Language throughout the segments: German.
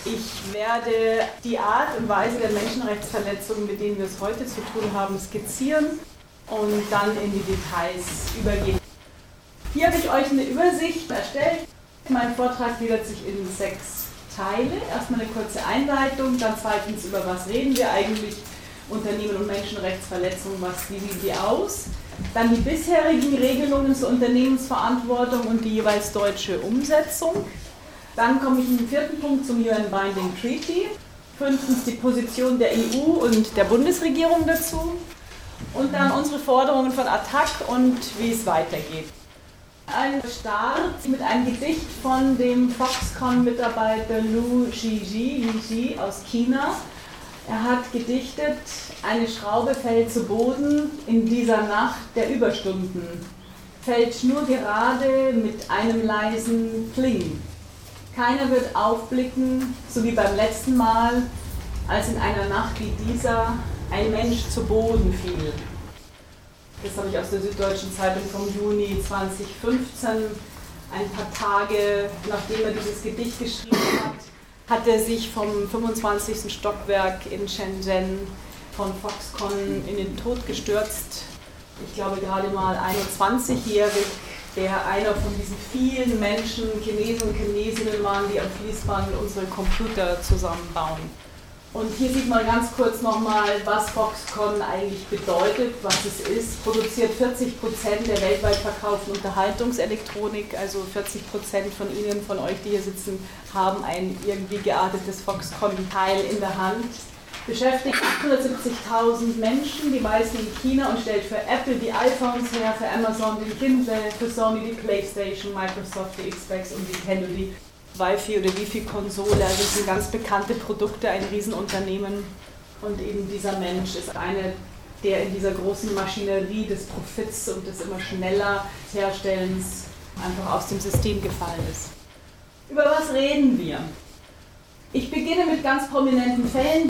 Ich werde die Art und Weise der Menschenrechtsverletzungen, mit denen wir es heute zu tun haben, skizzieren und dann in die Details übergehen. Hier habe ich euch eine Übersicht erstellt. Mein Vortrag gliedert sich in 6 Teile. Erstmal eine kurze Einleitung, dann zweitens, über was reden wir eigentlich, Unternehmen und Menschenrechtsverletzungen, wie sehen die aus? Dann die bisherigen Regelungen zur Unternehmensverantwortung und die jeweils deutsche Umsetzung. Dann komme ich im 4. Punkt zum UN Binding Treaty. 5. die Position der EU und der Bundesregierung dazu. Und dann unsere Forderungen von ATTAC und wie es weitergeht. Ein Start mit einem Gedicht von dem Foxconn-Mitarbeiter Liu Xiji aus China. Er hat gedichtet, eine Schraube fällt zu Boden in dieser Nacht der Überstunden. Fällt schnurgerade mit einem leisen Kling. Keiner wird aufblicken, so wie beim letzten Mal, als in einer Nacht wie dieser ein Mensch zu Boden fiel. Das habe ich aus der Süddeutschen Zeitung vom Juni 2015. Ein paar Tage nachdem er dieses Gedicht geschrieben hat er sich vom 25. Stockwerk in Shenzhen von Foxconn in den Tod gestürzt. Ich glaube gerade mal 21-jährig, der einer von diesen vielen Menschen, Chinesen und Chinesinnen waren, die am Fließband unsere Computer zusammenbauen. Und hier sieht man ganz kurz nochmal, was Foxconn eigentlich bedeutet, was es ist. Produziert 40% der weltweit verkauften Unterhaltungselektronik, also 40% von Ihnen, von euch, die hier sitzen, haben ein irgendwie geartetes Foxconn-Teil in der Hand. Beschäftigt 870.000 Menschen, die meisten in China, und stellt für Apple die iPhones her, für Amazon den Kindle, für Sony die Playstation, Microsoft die Xbox und Nintendo die Wi-Fi oder Wifi-Konsole. Also das sind ganz bekannte Produkte, ein Riesenunternehmen. Und eben dieser Mensch ist einer, der in dieser großen Maschinerie des Profits und des immer schneller Herstellens einfach aus dem System gefallen ist. Über was reden wir? Ich beginne mit ganz prominenten Fällen.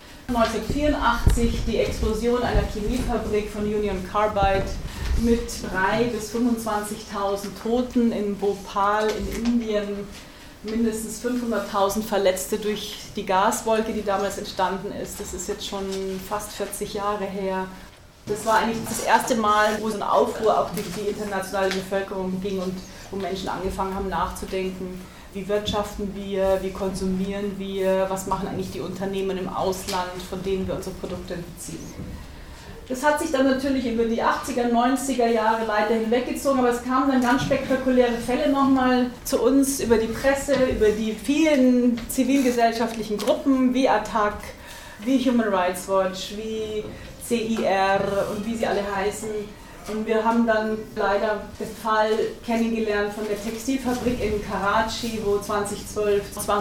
1984 die Explosion einer Chemiefabrik von Union Carbide mit 3.000 bis 25.000 Toten in Bhopal in Indien, mindestens 500.000 Verletzte durch die Gaswolke, die damals entstanden ist. Das ist jetzt schon fast 40 Jahre her. Das war eigentlich das erste Mal, wo so ein Aufruhr auch durch die internationale Bevölkerung ging und wo Menschen angefangen haben nachzudenken. Wie wirtschaften wir, wie konsumieren wir, was machen eigentlich die Unternehmen im Ausland, von denen wir unsere Produkte beziehen. Das hat sich dann natürlich über die 80er, 90er Jahre weiter hinweggezogen, aber es kamen dann ganz spektakuläre Fälle nochmal zu uns über die Presse, über die vielen zivilgesellschaftlichen Gruppen wie ATTAC, wie Human Rights Watch, wie CIR und wie sie alle heißen. Und wir haben dann leider den Fall kennengelernt von der Textilfabrik in Karachi, wo 2012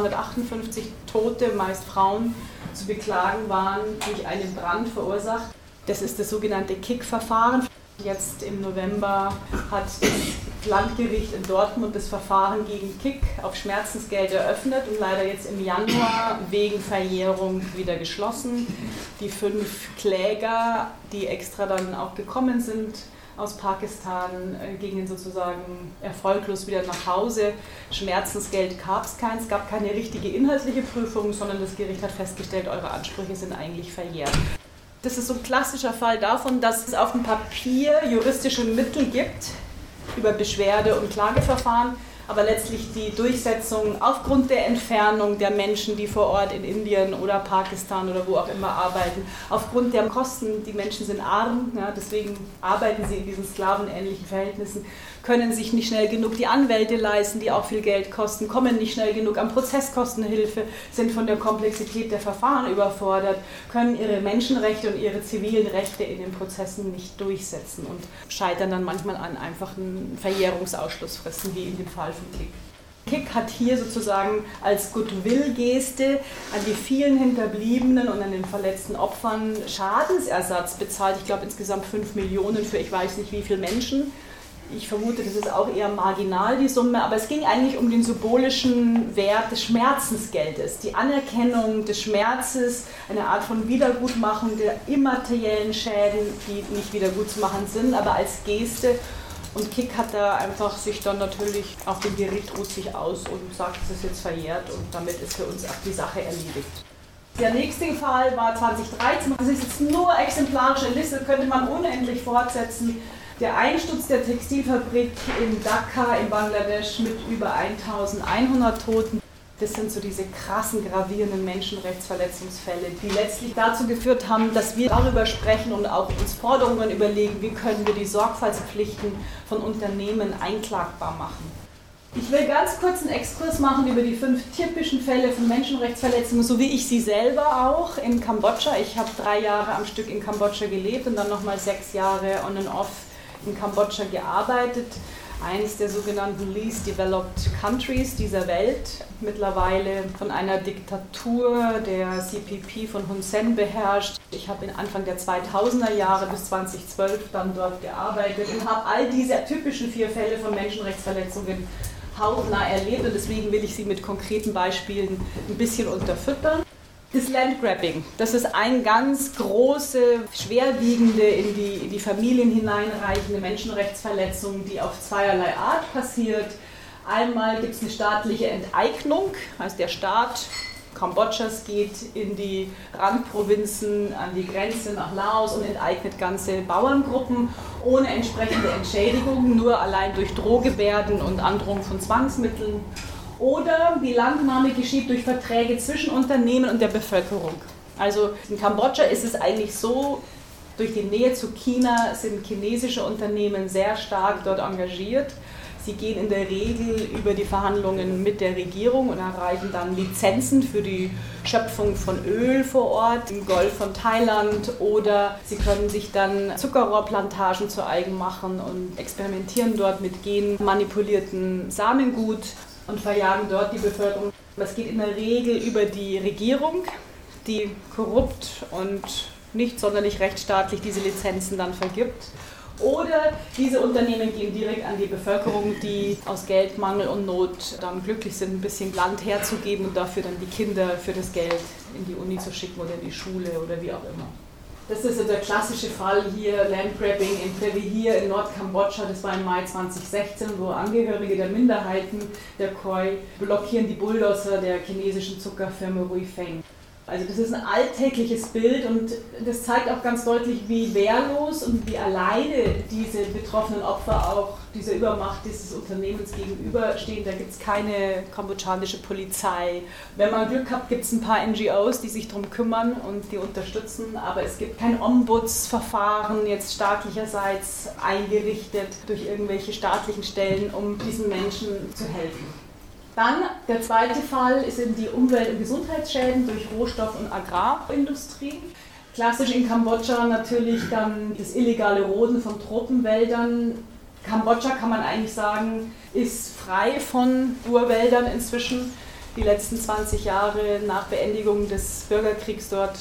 258 Tote, meist Frauen, zu beklagen waren, durch einen Brand verursacht. Das ist das sogenannte KIK-Verfahren. Jetzt im November hat das Landgericht in Dortmund das Verfahren gegen KIK auf Schmerzensgeld eröffnet und leider jetzt im Januar wegen Verjährung wieder geschlossen. Die 5 Kläger, die extra dann auch gekommen sind aus Pakistan, gingen sozusagen erfolglos wieder nach Hause. Schmerzensgeld gab es keins, es gab keine richtige inhaltliche Prüfung, sondern das Gericht hat festgestellt, eure Ansprüche sind eigentlich verjährt. Das ist so ein klassischer Fall davon, dass es auf dem Papier juristische Mittel gibt über Beschwerde- und Klageverfahren, aber letztlich die Durchsetzung aufgrund der Entfernung der Menschen, die vor Ort in Indien oder Pakistan oder wo auch immer arbeiten, aufgrund der Kosten, die Menschen sind arm, ja, deswegen arbeiten sie in diesen sklavenähnlichen Verhältnissen, können sich nicht schnell genug die Anwälte leisten, die auch viel Geld kosten, kommen nicht schnell genug an Prozesskostenhilfe, sind von der Komplexität der Verfahren überfordert, können ihre Menschenrechte und ihre zivilen Rechte in den Prozessen nicht durchsetzen und scheitern dann manchmal an einfachen Verjährungsausschlussfristen, wie in dem Fall von KIK. KIK hat hier sozusagen als Goodwill-Geste an die vielen Hinterbliebenen und an den verletzten Opfern Schadensersatz bezahlt. Ich glaube insgesamt 5 Millionen für ich weiß nicht wie viele Menschen. Ich vermute, das ist auch eher marginal, die Summe, aber es ging eigentlich um den symbolischen Wert des Schmerzensgeldes, die Anerkennung des Schmerzes, eine Art von Wiedergutmachung der immateriellen Schäden, die nicht wiedergutzumachen sind, aber als Geste. Und Kik hat da einfach sich dann natürlich auf dem Gericht ruht sich aus und sagt, es ist jetzt verjährt und damit ist für uns auch die Sache erledigt. Der nächste Fall war 2013. Das ist jetzt nur exemplarische Liste, könnte man unendlich fortsetzen. Der Einsturz der Textilfabrik in Dhaka in Bangladesch mit über 1100 Toten. Das sind so diese krassen, gravierenden Menschenrechtsverletzungsfälle, die letztlich dazu geführt haben, dass wir darüber sprechen und auch uns Forderungen überlegen, wie können wir die Sorgfaltspflichten von Unternehmen einklagbar machen. Ich will ganz kurz einen Exkurs machen über die 5 typischen Fälle von Menschenrechtsverletzungen, so wie ich sie selber auch in Kambodscha. Ich habe 3 Jahre am Stück in Kambodscha gelebt und dann nochmal 6 Jahre on and off in Kambodscha gearbeitet. Eines der sogenannten Least Developed Countries dieser Welt, mittlerweile von einer Diktatur der CPP von Hun Sen beherrscht. Ich habe Anfang der 2000er Jahre bis 2012 dann dort gearbeitet und habe all diese typischen 4 Fälle von Menschenrechtsverletzungen hautnah erlebt und deswegen will ich sie mit konkreten Beispielen ein bisschen unterfüttern. Das Landgrabbing, das ist eine ganz große, schwerwiegende, in die Familien hineinreichende Menschenrechtsverletzung, die auf zweierlei Art passiert. Einmal gibt es eine staatliche Enteignung, also der Staat Kambodschas geht in die Randprovinzen an die Grenze nach Laos und enteignet ganze Bauerngruppen ohne entsprechende Entschädigung, nur allein durch Drohgebärden und Androhung von Zwangsmitteln. Oder die Landnahme geschieht durch Verträge zwischen Unternehmen und der Bevölkerung. Also in Kambodscha ist es eigentlich so, durch die Nähe zu China sind chinesische Unternehmen sehr stark dort engagiert. Sie gehen in der Regel über die Verhandlungen mit der Regierung und erreichen dann Lizenzen für die Schöpfung von Öl vor Ort im Golf von Thailand oder sie können sich dann Zuckerrohrplantagen zu eigen machen und experimentieren dort mit genmanipuliertem Samengut und verjagen dort die Bevölkerung. Das geht in der Regel über die Regierung, die korrupt und nicht sonderlich rechtsstaatlich diese Lizenzen dann vergibt. Oder diese Unternehmen gehen direkt an die Bevölkerung, die aus Geldmangel und Not dann glücklich sind, ein bisschen Land herzugeben und dafür dann die Kinder für das Geld in die Uni zu schicken oder in die Schule oder wie auch immer. Das ist der klassische Fall hier, Landgrabbing in Previhr in Nordkambodscha, das war im Mai 2016, wo Angehörige der Minderheiten der Khoi blockieren die Bulldozer der chinesischen Zuckerfirma Ruifeng. Also das ist ein alltägliches Bild und das zeigt auch ganz deutlich, wie wehrlos und wie alleine diese betroffenen Opfer auch dieser Übermacht dieses Unternehmens gegenüberstehen. Da gibt es keine kambodschanische Polizei. Wenn man Glück hat, gibt es ein paar NGOs, die sich darum kümmern und die unterstützen, aber es gibt kein Ombudsverfahren jetzt staatlicherseits eingerichtet durch irgendwelche staatlichen Stellen, um diesen Menschen zu helfen. Dann der zweite Fall sind die Umwelt- und Gesundheitsschäden durch Rohstoff- und Agrarindustrie. Klassisch in Kambodscha natürlich dann das illegale Roden von Tropenwäldern. Kambodscha, kann man eigentlich sagen, ist frei von Urwäldern inzwischen. Die letzten 20 Jahre nach Beendigung des Bürgerkriegs dort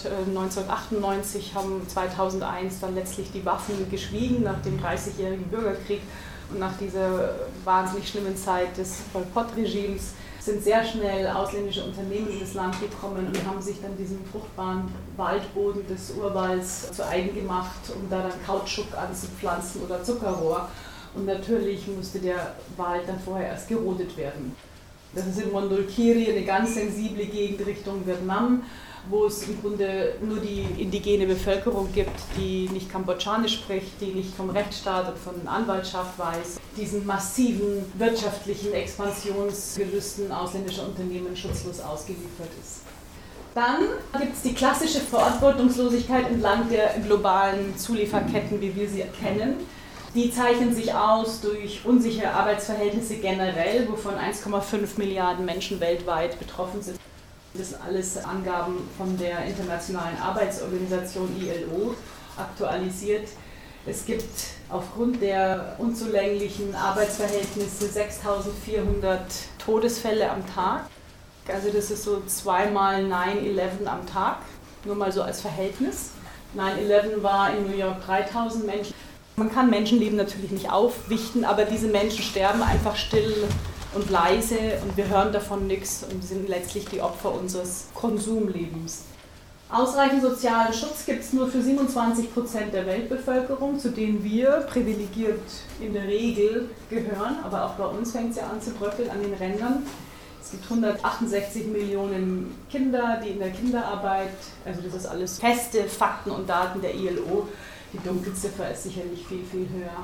1998 haben 2001 dann letztlich die Waffen geschwiegen nach dem 30-jährigen Bürgerkrieg. Und nach dieser wahnsinnig schlimmen Zeit des Pol Pot-Regimes sind sehr schnell ausländische Unternehmen in das Land gekommen und haben sich dann diesen fruchtbaren Waldboden des Urwalds zu eigen gemacht, um da dann Kautschuk anzupflanzen oder Zuckerrohr. Und natürlich musste der Wald dann vorher erst gerodet werden. Das ist in Mondulkiri eine ganz sensible Gegend Richtung Vietnam, wo es im Grunde nur die indigene Bevölkerung gibt, die nicht Kambodschanisch spricht, die nicht vom Rechtsstaat und von Anwaltschaft weiß, diesen massiven wirtschaftlichen Expansionsgelüsten ausländischer Unternehmen schutzlos ausgeliefert ist. Dann gibt es die klassische Verantwortungslosigkeit entlang der globalen Zulieferketten, wie wir sie kennen. Die zeichnen sich aus durch unsichere Arbeitsverhältnisse generell, wovon 1,5 Milliarden Menschen weltweit betroffen sind. Das sind alles Angaben von der Internationalen Arbeitsorganisation ILO, aktualisiert. Es gibt aufgrund der unzulänglichen Arbeitsverhältnisse 6.400 Todesfälle am Tag. Also das ist so 2-mal 9/11 am Tag, nur mal so als Verhältnis. 9/11 war in New York 3.000 Menschen. Man kann Menschenleben natürlich nicht aufwichten, aber diese Menschen sterben einfach still und leise und wir hören davon nichts und sind letztlich die Opfer unseres Konsumlebens. Ausreichend sozialen Schutz gibt es nur für 27% der Weltbevölkerung, zu denen wir privilegiert in der Regel gehören. Aber auch bei uns fängt es ja an zu bröckeln an den Rändern. Es gibt 168 Millionen Kinder, die in der Kinderarbeit, also das ist alles feste Fakten und Daten der ILO, die Dunkelziffer ist sicherlich viel, viel höher.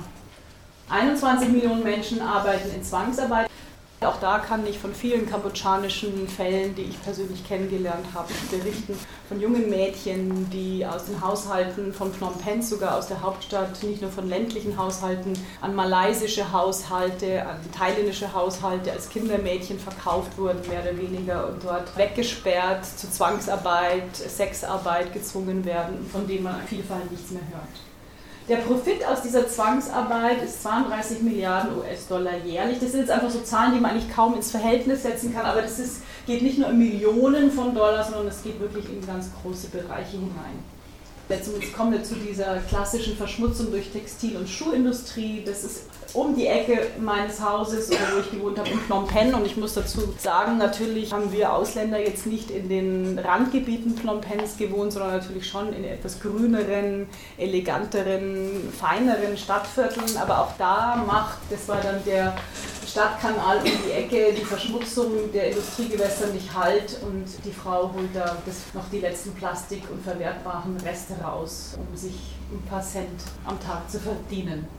21 Millionen Menschen arbeiten in Zwangsarbeit. Auch da kann ich von vielen kambodschanischen Fällen, die ich persönlich kennengelernt habe, berichten. Von jungen Mädchen, die aus den Haushalten von Phnom Penh, sogar aus der Hauptstadt, nicht nur von ländlichen Haushalten, an malaysische Haushalte, an thailändische Haushalte als Kindermädchen verkauft wurden, mehr oder weniger, und dort weggesperrt, zu Zwangsarbeit, Sexarbeit gezwungen werden, von denen man auf jeden Fall nichts mehr hört. Der Profit aus dieser Zwangsarbeit ist 32 Milliarden US-Dollar jährlich. Das sind jetzt einfach so Zahlen, die man eigentlich kaum ins Verhältnis setzen kann, aber geht nicht nur in Millionen von Dollar, sondern es geht wirklich in ganz große Bereiche hinein. Jetzt kommen wir zu dieser klassischen Verschmutzung durch Textil- und Schuhindustrie. Das ist um die Ecke meines Hauses, oder wo ich gewohnt habe, in Phnom Penh. Und ich muss dazu sagen, natürlich haben wir Ausländer jetzt nicht in den Randgebieten Phnom Penhs gewohnt, sondern natürlich schon in etwas grüneren, eleganteren, feineren Stadtvierteln. Aber auch da das war dann der Stadtkanal um die Ecke, die Verschmutzung der Industriegewässer nicht halt, und die Frau holt da noch die letzten Plastik- und verwertbaren Reste raus, um sich ein paar Cent am Tag zu verdienen.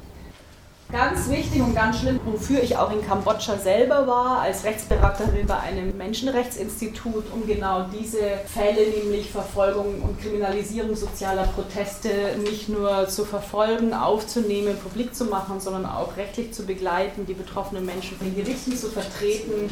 Ganz wichtig und ganz schlimm, wofür ich auch in Kambodscha selber war, als Rechtsberaterin bei einem Menschenrechtsinstitut, um genau diese Fälle, nämlich Verfolgung und Kriminalisierung sozialer Proteste, nicht nur zu verfolgen, aufzunehmen, publik zu machen, sondern auch rechtlich zu begleiten, die betroffenen Menschen in Gerichten zu vertreten.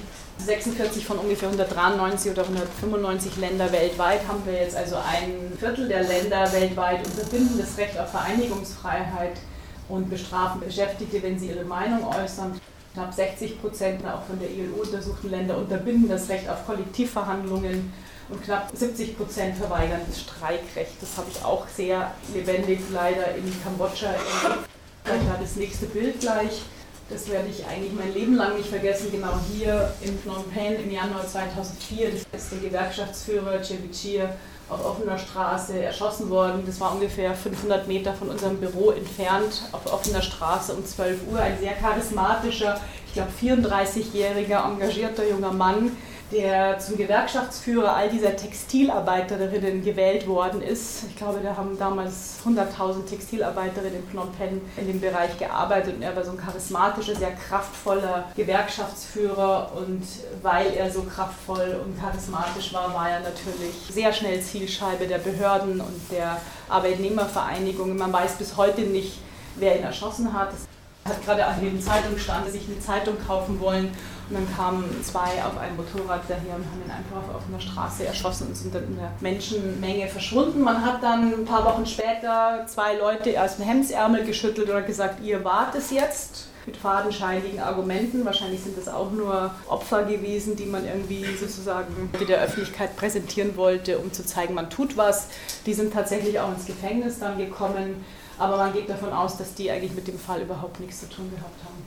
46 von ungefähr 193 oder 195 Länder weltweit haben wir jetzt, also ein Viertel der Länder weltweit unterbinden das Recht auf Vereinigungsfreiheit und bestrafen Beschäftigte, wenn sie ihre Meinung äußern. Knapp 60% auch von der ILO untersuchten Länder unterbinden das Recht auf Kollektivverhandlungen und knapp 70% verweigern das Streikrecht. Das habe ich auch sehr lebendig leider in Kambodscha erlebt. Vielleicht war das nächste Bild gleich. Das werde ich eigentlich mein Leben lang nicht vergessen. Genau hier in Phnom Penh im Januar 2004 ist der Gewerkschaftsführer Ceviche auf offener Straße erschossen worden. Das war ungefähr 500 Meter von unserem Büro entfernt, auf offener Straße um 12 Uhr. Ein sehr charismatischer, ich glaube 34-jähriger, engagierter junger Mann, der zum Gewerkschaftsführer all dieser Textilarbeiterinnen gewählt worden ist. Ich glaube, da haben damals 100.000 Textilarbeiterinnen in Phnom Penh in dem Bereich gearbeitet, und er war so ein charismatischer, sehr kraftvoller Gewerkschaftsführer, und weil er so kraftvoll und charismatisch war, war er natürlich sehr schnell Zielscheibe der Behörden und der Arbeitnehmervereinigungen. Man weiß bis heute nicht, wer ihn erschossen hat. Er hat gerade an den Zeitungen stand, sich eine Zeitung kaufen wollen, und dann kamen zwei auf ein Motorrad daher und haben ihn einfach auf einer Straße erschossen und sind dann in der Menschenmenge verschwunden. Man hat dann ein paar Wochen später zwei Leute aus dem Hemdsärmel geschüttelt und gesagt, ihr wart es jetzt, mit fadenscheinigen Argumenten. Wahrscheinlich sind das auch nur Opfer gewesen, die man irgendwie sozusagen der Öffentlichkeit präsentieren wollte, um zu zeigen, man tut was. Die sind tatsächlich auch ins Gefängnis dann gekommen. Aber man geht davon aus, dass die eigentlich mit dem Fall überhaupt nichts zu tun gehabt haben.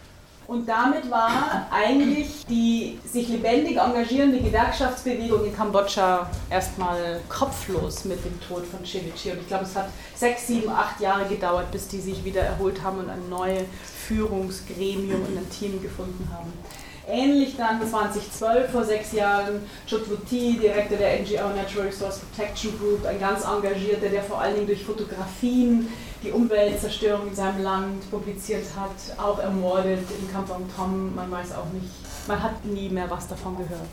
Und damit war eigentlich die sich lebendig engagierende Gewerkschaftsbewegung in Kambodscha erstmal kopflos mit dem Tod von Ceviche. Und ich glaube, es hat 6, 7, 8 Jahre gedauert, bis die sich wieder erholt haben und ein neues Führungsgremium und ein Team gefunden haben. Ähnlich dann 2012, vor 6 Jahren, Chut Wut Thi, Direktor der NGO Natural Resource Protection Group, ein ganz engagierter, der vor allen Dingen durch Fotografien die Umweltzerstörung in seinem Land publiziert hat, auch ermordet in Kampong Thom, man weiß auch nicht, man hat nie mehr was davon gehört.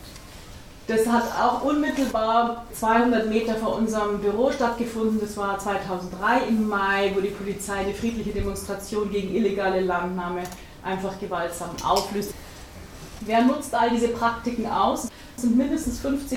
Das hat auch unmittelbar 200 Meter vor unserem Büro stattgefunden. Das war 2003 im Mai, wo die Polizei eine friedliche Demonstration gegen illegale Landnahme einfach gewaltsam auflöst. Wer nutzt all diese Praktiken aus? Es sind mindestens 50%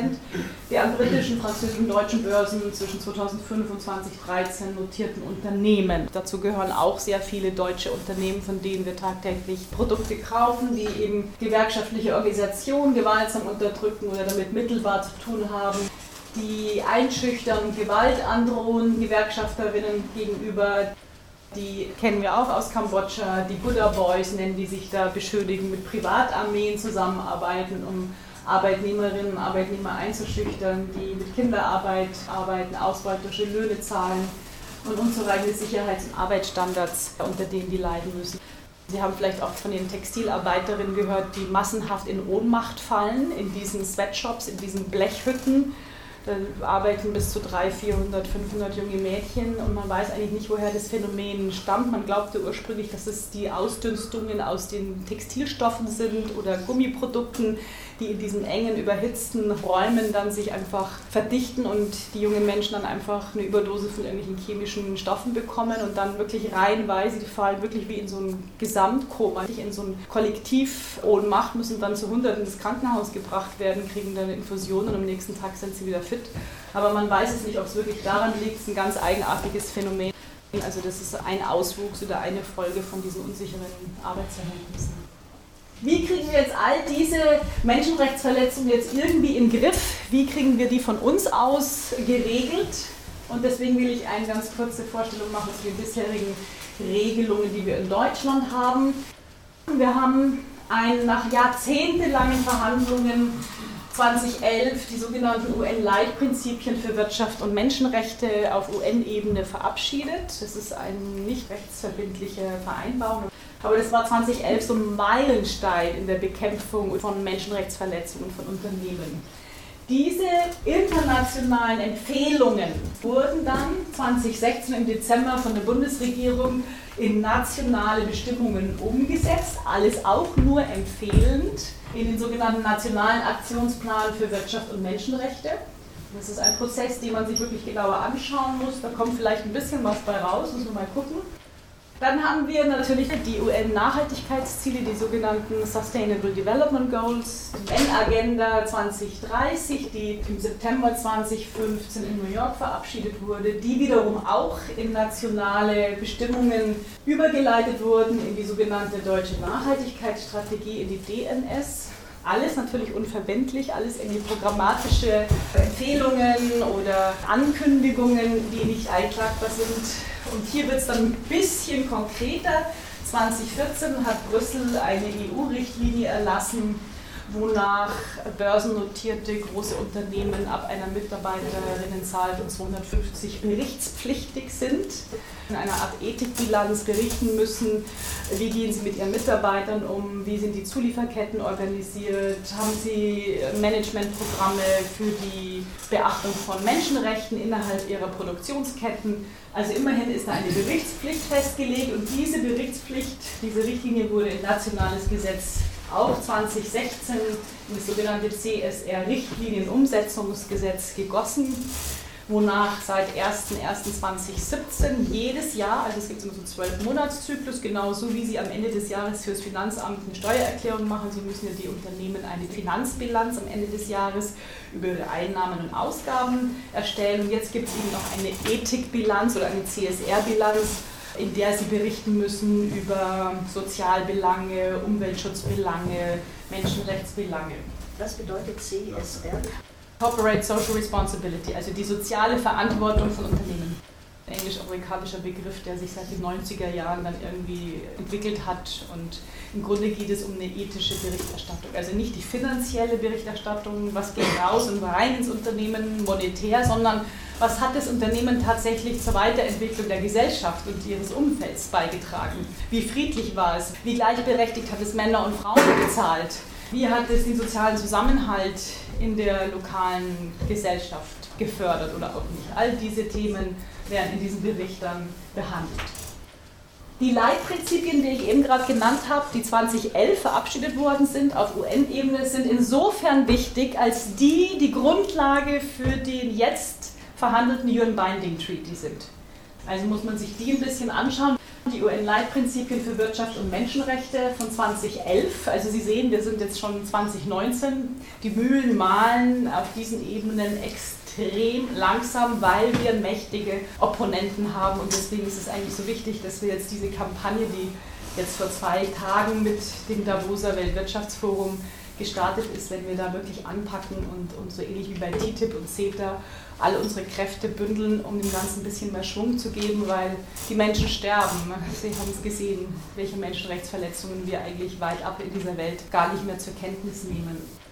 der an britischen, französischen, deutschen Börsen zwischen 2005 und 2013 notierten Unternehmen. Dazu gehören auch sehr viele deutsche Unternehmen, von denen wir tagtäglich Produkte kaufen, die eben gewerkschaftliche Organisationen gewaltsam unterdrücken oder damit mittelbar zu tun haben, die einschüchtern, Gewalt androhen, Gewerkschafterinnen gegenüber. Die kennen wir auch aus Kambodscha, die Buddha Boys nennen die sich da, beschuldigen, mit Privatarmeen zusammenarbeiten, um Arbeitnehmerinnen und Arbeitnehmer einzuschüchtern, die mit Kinderarbeit arbeiten, ausbeuterische Löhne zahlen und unzureichende Sicherheits- und Arbeitsstandards, unter denen die leiden müssen. Sie haben vielleicht auch von den Textilarbeiterinnen gehört, die massenhaft in Ohnmacht fallen, in diesen Sweatshops, in diesen Blechhütten. Da arbeiten bis zu 300, 400, 500 junge Mädchen und man weiß eigentlich nicht, woher das Phänomen stammt. Man glaubte ursprünglich, dass es die Ausdünstungen aus den Textilstoffen sind oder Gummiprodukten, die in diesen engen, überhitzten Räumen dann sich einfach verdichten und die jungen Menschen dann einfach eine Überdosis von irgendwelchen chemischen Stoffen bekommen und dann wirklich reihenweise, die fallen wirklich wie in so ein Gesamtkoma, in so ein Kollektivohnmacht, müssen dann zu Hunderten ins Krankenhaus gebracht werden, kriegen dann Infusionen und am nächsten Tag sind sie wieder fit. Aber man weiß es nicht, ob es wirklich daran liegt, es ist ein ganz eigenartiges Phänomen. Also das ist ein Auswuchs oder eine Folge von diesen unsicheren Arbeitsverhältnissen. Wie kriegen wir jetzt all diese Menschenrechtsverletzungen jetzt irgendwie in den Griff? Wie kriegen wir die von uns aus geregelt? Und deswegen will ich eine ganz kurze Vorstellung machen zu den bisherigen Regelungen, die wir in Deutschland haben. Wir haben nach jahrzehntelangen Verhandlungen 2011 die sogenannten UN-Leitprinzipien für Wirtschaft und Menschenrechte auf UN-Ebene verabschiedet. Das ist eine nicht rechtsverbindliche Vereinbarung. Aber das war 2011 so ein Meilenstein in der Bekämpfung von Menschenrechtsverletzungen von Unternehmen. Diese internationalen Empfehlungen wurden dann 2016 im Dezember von der Bundesregierung in nationale Bestimmungen umgesetzt, alles auch nur empfehlend in den sogenannten Nationalen Aktionsplan für Wirtschaft und Menschenrechte. Das ist ein Prozess, den man sich wirklich genauer anschauen muss. Da kommt vielleicht ein bisschen was bei raus, müssen wir mal gucken. Dann haben wir natürlich die UN-Nachhaltigkeitsziele, die sogenannten Sustainable Development Goals, die UN-Agenda 2030, die im September 2015 in New York verabschiedet wurde, die wiederum auch in nationale Bestimmungen übergeleitet wurden, in die sogenannte Deutsche Nachhaltigkeitsstrategie, in die DNS. Alles natürlich unverbindlich, alles irgendwie programmatische Empfehlungen oder Ankündigungen, die nicht einklagbar sind. Und hier wird es dann ein bisschen konkreter. 2014 hat Brüssel eine EU-Richtlinie erlassen, wonach börsennotierte große Unternehmen ab einer Mitarbeiterinnenzahl von 250 berichtspflichtig sind, in einer Art Ethikbilanz berichten müssen, wie gehen sie mit ihren Mitarbeitern um, wie sind die Zulieferketten organisiert, haben sie Managementprogramme für die Beachtung von Menschenrechten innerhalb ihrer Produktionsketten. Also immerhin ist da eine Berichtspflicht festgelegt und diese Berichtspflicht, diese Richtlinie wurde in nationales Gesetz auch 2016 in das sogenannte CSR-Richtlinienumsetzungsgesetz gegossen, wonach seit 01.01.2017 jedes Jahr, also es gibt immer so 12-Monats-Zyklus, genauso wie Sie am Ende des Jahres fürs Finanzamt eine Steuererklärung machen, so müssen ja die Unternehmen eine Finanzbilanz am Ende des Jahres über ihre Einnahmen und Ausgaben erstellen. Und jetzt gibt es eben noch eine Ethikbilanz oder eine CSR-Bilanz, in der sie berichten müssen über Sozialbelange, Umweltschutzbelange, Menschenrechtsbelange. Was bedeutet CSR? Corporate Social Responsibility, also die soziale Verantwortung von Unternehmen. Ein englisch-amerikanischer Begriff, der sich seit den 90er Jahren dann irgendwie entwickelt hat. Und im Grunde geht es um eine ethische Berichterstattung. Also nicht die finanzielle Berichterstattung, was geht raus und rein ins Unternehmen monetär, sondern was hat das Unternehmen tatsächlich zur Weiterentwicklung der Gesellschaft und ihres Umfelds beigetragen? Wie friedlich war es? Wie gleichberechtigt hat es Männer und Frauen bezahlt? Wie hat es den sozialen Zusammenhalt in der lokalen Gesellschaft gefördert oder auch nicht? All diese Themen werden in diesem Bericht dann behandelt. Die Leitprinzipien, die ich eben gerade genannt habe, die 2011 verabschiedet worden sind auf UN-Ebene, sind insofern wichtig, als die Grundlage für den jetzt verhandelten UN Binding Treaty sind. Also muss man sich die ein bisschen anschauen. Die UN-Leitprinzipien für Wirtschaft und Menschenrechte von 2011, also Sie sehen, wir sind jetzt schon 2019, die Mühlen mahlen auf diesen Ebenen extrem langsam, weil wir mächtige Opponenten haben und deswegen ist es eigentlich so wichtig, dass wir jetzt diese Kampagne, die jetzt vor 2 Tagen mit dem Davoser Weltwirtschaftsforum gestartet ist, wenn wir da wirklich anpacken und so ähnlich wie bei TTIP und CETA alle unsere Kräfte bündeln, um dem Ganzen ein bisschen mehr Schwung zu geben, weil die Menschen sterben. Sie haben es gesehen, welche Menschenrechtsverletzungen wir eigentlich weit ab in dieser Welt gar nicht mehr zur Kenntnis nehmen.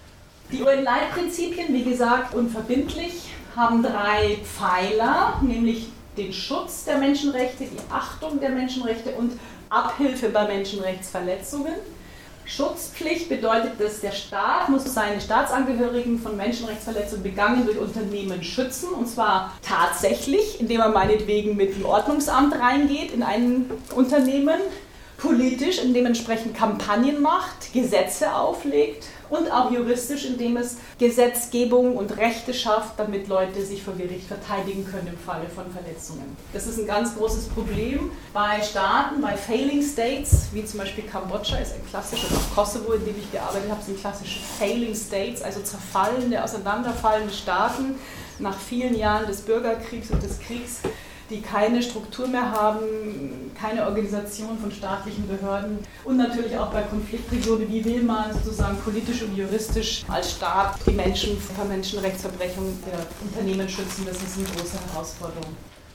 Die UN-Leitprinzipien, wie gesagt, unverbindlich, haben 3 Pfeiler, nämlich den Schutz der Menschenrechte, die Achtung der Menschenrechte und Abhilfe bei Menschenrechtsverletzungen. Schutzpflicht bedeutet, dass der Staat muss seine Staatsangehörigen von Menschenrechtsverletzungen begangen durch Unternehmen schützen, und zwar tatsächlich, indem er meinetwegen mit dem Ordnungsamt reingeht in ein Unternehmen, politisch, indem er entsprechend Kampagnen macht, Gesetze auflegt, und auch juristisch, indem es Gesetzgebung und Rechte schafft, damit Leute sich vor Gericht verteidigen können im Falle von Verletzungen. Das ist ein ganz großes Problem bei Staaten, bei Failing States, wie zum Beispiel Kambodscha ist ein klassischer, auch Kosovo, in dem ich gearbeitet habe, sind klassische Failing States, also zerfallende, auseinanderfallende Staaten nach vielen Jahren des Bürgerkriegs und des Kriegs, die keine Struktur mehr haben, keine Organisation von staatlichen Behörden und natürlich auch bei Konfliktregionen, wie will man sozusagen politisch und juristisch als Staat die Menschen vor Menschenrechtsverbrechungen der Unternehmen schützen, das ist eine große Herausforderung.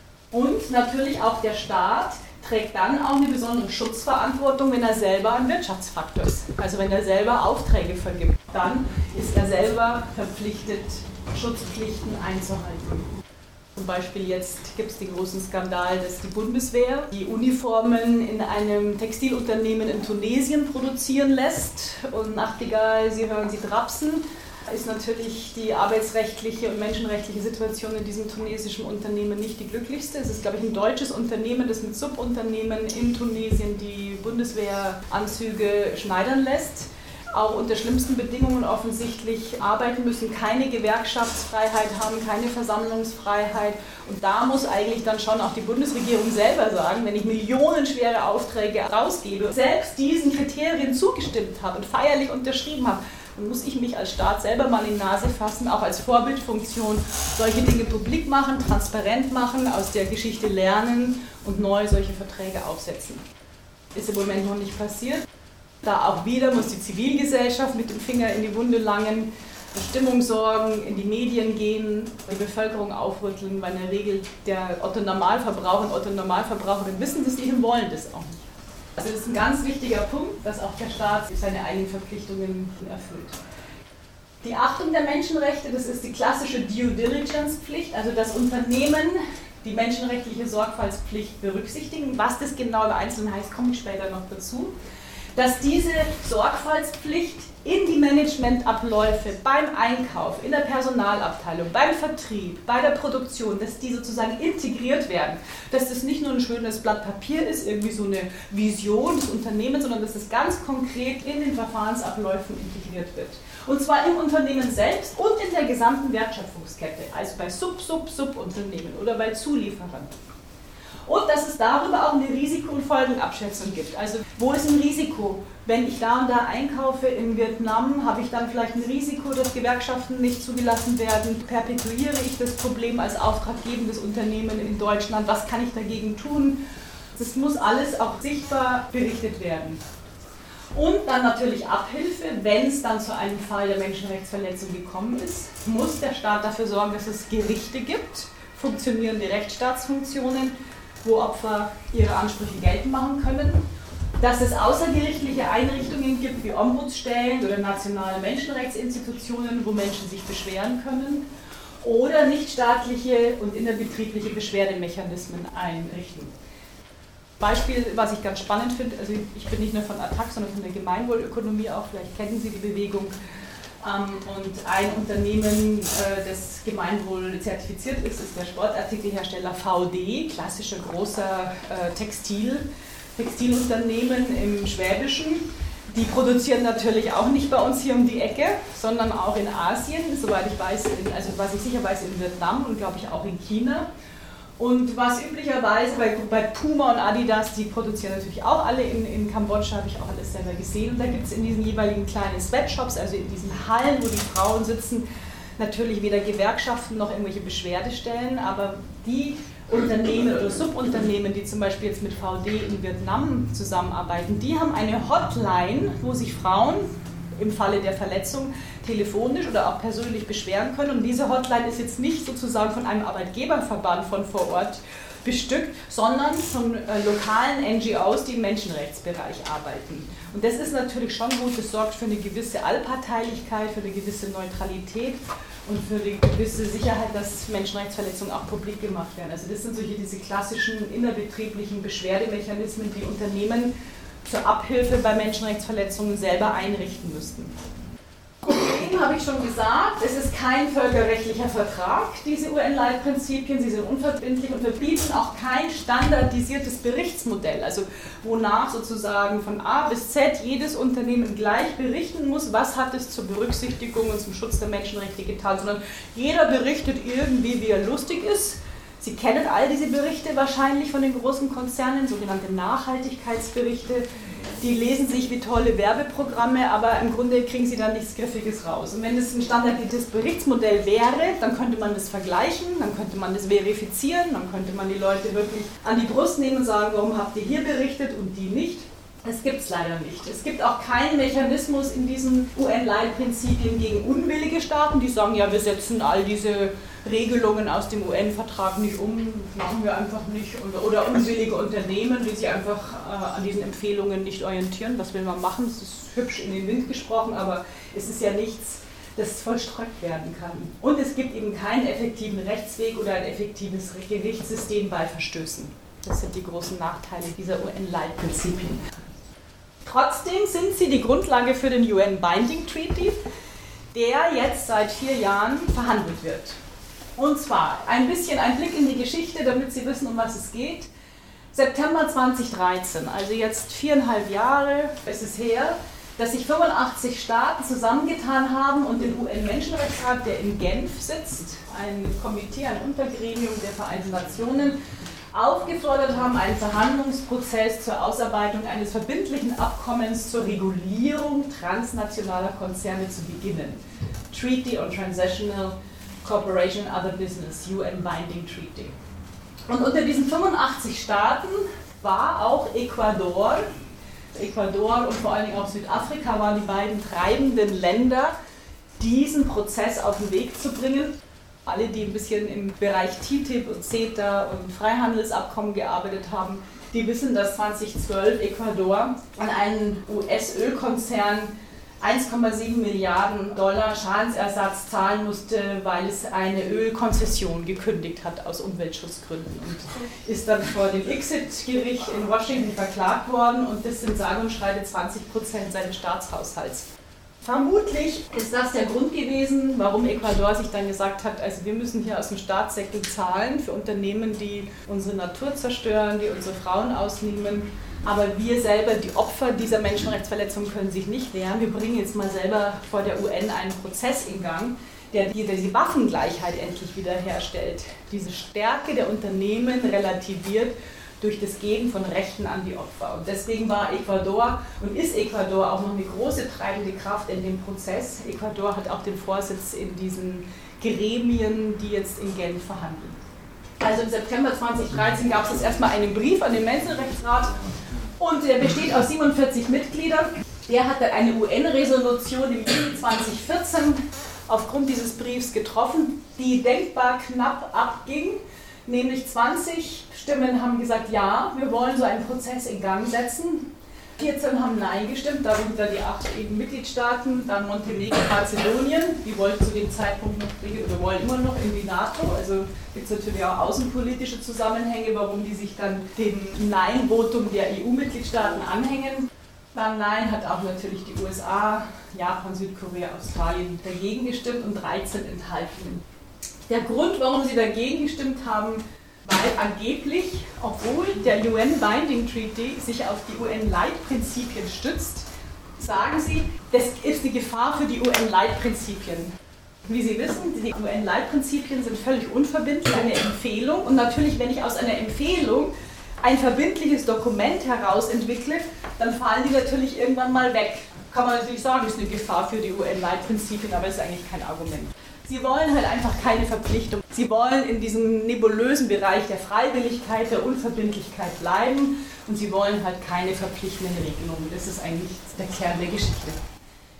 Und natürlich auch der Staat trägt dann auch eine besondere Schutzverantwortung, wenn er selber ein Wirtschaftsfaktor ist. Also wenn er selber Aufträge vergibt, dann ist er selber verpflichtet, Schutzpflichten einzuhalten. Zum Beispiel jetzt gibt es den großen Skandal, dass die Bundeswehr die Uniformen in einem Textilunternehmen in Tunesien produzieren lässt. Und Nachtigall, Sie hören sie drapsen, ist natürlich die arbeitsrechtliche und menschenrechtliche Situation in diesem tunesischen Unternehmen nicht die glücklichste. Es ist, glaube ich, ein deutsches Unternehmen, das mit Subunternehmen in Tunesien die Bundeswehranzüge schneidern lässt. Auch unter schlimmsten Bedingungen offensichtlich arbeiten müssen, keine Gewerkschaftsfreiheit haben, keine Versammlungsfreiheit. Und da muss eigentlich dann schon auch die Bundesregierung selber sagen, wenn ich millionenschwere Aufträge rausgebe, selbst diesen Kriterien zugestimmt habe und feierlich unterschrieben habe, dann muss ich mich als Staat selber mal in die Nase fassen, auch als Vorbildfunktion solche Dinge publik machen, transparent machen, aus der Geschichte lernen und neu solche Verträge aufsetzen. Ist im Moment noch nicht passiert. Da auch wieder muss die Zivilgesellschaft mit dem Finger in die Wunde langen, für Stimmung sorgen, in die Medien gehen, die Bevölkerung aufrütteln, weil in der Regel der Otto-Normalverbraucher und Otto-Normalverbraucherinnen wissen das nicht und wollen das auch nicht. Also das ist ein ganz wichtiger Punkt, dass auch der Staat seine eigenen Verpflichtungen erfüllt. Die Achtung der Menschenrechte, das ist die klassische Due Diligence-Pflicht, also das Unternehmen die menschenrechtliche Sorgfaltspflicht berücksichtigen. Was das genau im Einzelnen heißt, komme ich später noch dazu. Dass diese Sorgfaltspflicht in die Managementabläufe beim Einkauf, in der Personalabteilung, beim Vertrieb, bei der Produktion, dass die sozusagen integriert werden, dass das nicht nur ein schönes Blatt Papier ist, irgendwie so eine Vision des Unternehmens, sondern dass das ganz konkret in den Verfahrensabläufen integriert wird. Und zwar im Unternehmen selbst und in der gesamten Wertschöpfungskette, also bei Subunternehmen oder bei Zulieferern. Und dass es darüber auch eine Risiko- und Folgenabschätzung gibt. Also wo ist ein Risiko? Wenn ich da und da einkaufe in Vietnam, habe ich dann vielleicht ein Risiko, dass Gewerkschaften nicht zugelassen werden? Perpetuiere ich das Problem als auftraggebendes Unternehmen in Deutschland? Was kann ich dagegen tun? Das muss alles auch sichtbar berichtet werden. Und dann natürlich Abhilfe, wenn es dann zu einem Fall der Menschenrechtsverletzung gekommen ist, muss der Staat dafür sorgen, dass es Gerichte gibt, funktionierende Rechtsstaatsfunktionen, wo Opfer ihre Ansprüche geltend machen können, dass es außergerichtliche Einrichtungen gibt wie Ombudsstellen oder nationale Menschenrechtsinstitutionen, wo Menschen sich beschweren können, oder nichtstaatliche und innerbetriebliche Beschwerdemechanismen einrichten. Beispiel, was ich ganz spannend finde, also ich bin nicht nur von ATTAC, sondern von der Gemeinwohlökonomie auch, vielleicht kennen Sie die Bewegung. Und ein Unternehmen, das Gemeinwohl zertifiziert ist, ist der Sportartikelhersteller VD, klassischer großer Textilunternehmen im Schwäbischen. Die produzieren natürlich auch nicht bei uns hier um die Ecke, sondern auch in Asien, soweit ich weiß, also was ich sicher weiß, in Vietnam und glaube ich auch in China. Und was üblicherweise bei Puma und Adidas, die produzieren natürlich auch alle in Kambodscha, habe ich auch alles selber gesehen. Und da gibt es in diesen jeweiligen kleinen Sweatshops, also in diesen Hallen, wo die Frauen sitzen, natürlich weder Gewerkschaften noch irgendwelche Beschwerdestellen, aber die Unternehmen oder Subunternehmen, die zum Beispiel jetzt mit VD in Vietnam zusammenarbeiten, die haben eine Hotline, wo sich Frauen im Falle der Verletzung telefonisch oder auch persönlich beschweren können. Und diese Hotline ist jetzt nicht sozusagen von einem Arbeitgeberverband von vor Ort bestückt, sondern von lokalen NGOs, die im Menschenrechtsbereich arbeiten. Und das ist natürlich schon gut, das sorgt für eine gewisse Allparteilichkeit, für eine gewisse Neutralität und für eine gewisse Sicherheit, dass Menschenrechtsverletzungen auch publik gemacht werden. Also das sind solche diese klassischen innerbetrieblichen Beschwerdemechanismen, die Unternehmen zur Abhilfe bei Menschenrechtsverletzungen selber einrichten müssten. Problem habe ich schon gesagt, es ist kein völkerrechtlicher Vertrag, diese UN-Leitprinzipien, sie sind unverbindlich und verbieten auch kein standardisiertes Berichtsmodell, also wonach sozusagen von A bis Z jedes Unternehmen gleich berichten muss, was hat es zur Berücksichtigung und zum Schutz der Menschenrechte getan, sondern jeder berichtet irgendwie, wie er lustig ist. Sie kennen all diese Berichte wahrscheinlich von den großen Konzernen, sogenannte Nachhaltigkeitsberichte. Die lesen sich wie tolle Werbeprogramme, aber im Grunde kriegen sie dann nichts Griffiges raus. Und wenn es ein standardisiertes Berichtsmodell wäre, dann könnte man das vergleichen, dann könnte man das verifizieren, dann könnte man die Leute wirklich an die Brust nehmen und sagen, warum habt ihr hier berichtet und die nicht. Das gibt es leider nicht. Es gibt auch keinen Mechanismus in diesen UN-Leitprinzipien gegen unwillige Staaten, die sagen, ja, wir setzen all diese Regelungen aus dem UN-Vertrag nicht um, machen wir einfach nicht. Oder unwillige Unternehmen, die sich einfach an diesen Empfehlungen nicht orientieren. Was will man machen? Das ist hübsch in den Wind gesprochen, aber es ist ja nichts, das vollstreckt werden kann. Und es gibt eben keinen effektiven Rechtsweg oder ein effektives Gerichtssystem bei Verstößen. Das sind die großen Nachteile dieser UN-Leitprinzipien. Trotzdem sind sie die Grundlage für den UN Binding Treaty, der jetzt seit 4 Jahren verhandelt wird. Und zwar ein bisschen ein Blick in die Geschichte, damit Sie wissen, um was es geht. September 2013, also jetzt 4,5 Jahre ist es her, dass sich 85 Staaten zusammengetan haben und den UN-Menschenrechtsrat, der in Genf sitzt, ein Komitee, ein Untergremium der Vereinten Nationen, aufgefordert haben, einen Verhandlungsprozess zur Ausarbeitung eines verbindlichen Abkommens zur Regulierung transnationaler Konzerne zu beginnen. Treaty on Transnational Cooperation and Other Business, UN Binding Treaty. Und unter diesen 85 Staaten war auch Ecuador. Ecuador und vor allen Dingen auch Südafrika waren die beiden treibenden Länder, diesen Prozess auf den Weg zu bringen. Alle, die ein bisschen im Bereich TTIP und CETA und Freihandelsabkommen gearbeitet haben, die wissen, dass 2012 Ecuador an einen US-Ölkonzern 1,7 Milliarden $ Schadensersatz zahlen musste, weil es eine Ölkonzession gekündigt hat aus Umweltschutzgründen und ist dann vor dem ICSID-Gericht in Washington verklagt worden und das sind sage und schreibe 20% seines Staatshaushalts. Vermutlich ist das der Grund gewesen, warum Ecuador sich dann gesagt hat, also wir müssen hier aus dem Staatssektor zahlen für Unternehmen, die unsere Natur zerstören, die unsere Frauen ausnehmen, aber wir selber, die Opfer dieser Menschenrechtsverletzungen, können sich nicht wehren. Wir bringen jetzt mal selber vor der UN einen Prozess in Gang, der die Waffengleichheit endlich wiederherstellt, diese Stärke der Unternehmen relativiert durch das Geben von Rechten an die Opfer. Und deswegen war Ecuador und ist Ecuador auch noch eine große treibende Kraft in dem Prozess. Ecuador hat auch den Vorsitz in diesen Gremien, die jetzt in Genf verhandeln. Also im September 2013 gab es erstmal einen Brief an den Menschenrechtsrat und der besteht aus 47 Mitgliedern. Der hat dann eine UN-Resolution im Juni 2014 aufgrund dieses Briefs getroffen, die denkbar knapp abging. Nämlich 20 Stimmen haben gesagt, ja, wir wollen so einen Prozess in Gang setzen. 14 haben Nein gestimmt, darunter die 8 EU-Mitgliedstaaten, dann Montenegro, Mazedonien, die wollten zu dem Zeitpunkt noch, oder wollen immer noch in die NATO. Also gibt es natürlich auch außenpolitische Zusammenhänge, warum die sich dann dem Nein-Votum der EU-Mitgliedstaaten anhängen. Beim Nein hat auch natürlich die USA, Japan, Südkorea, Australien dagegen gestimmt und 13 enthalten. Der Grund, warum sie dagegen gestimmt haben, weil angeblich, obwohl der UN Binding Treaty sich auf die UN-Leitprinzipien stützt, sagen sie, das ist die Gefahr für die UN-Leitprinzipien. Wie Sie wissen, die UN-Leitprinzipien sind völlig unverbindlich, eine Empfehlung. Und natürlich, wenn ich aus einer Empfehlung ein verbindliches Dokument heraus entwickle, dann fallen die natürlich irgendwann mal weg. Kann man natürlich sagen, das ist eine Gefahr für die UN-Leitprinzipien, aber das ist eigentlich kein Argument. Sie wollen halt einfach keine Verpflichtung. Sie wollen in diesem nebulösen Bereich der Freiwilligkeit, der Unverbindlichkeit bleiben und sie wollen halt keine verpflichtenden Regelungen. Das ist eigentlich der Kern der Geschichte.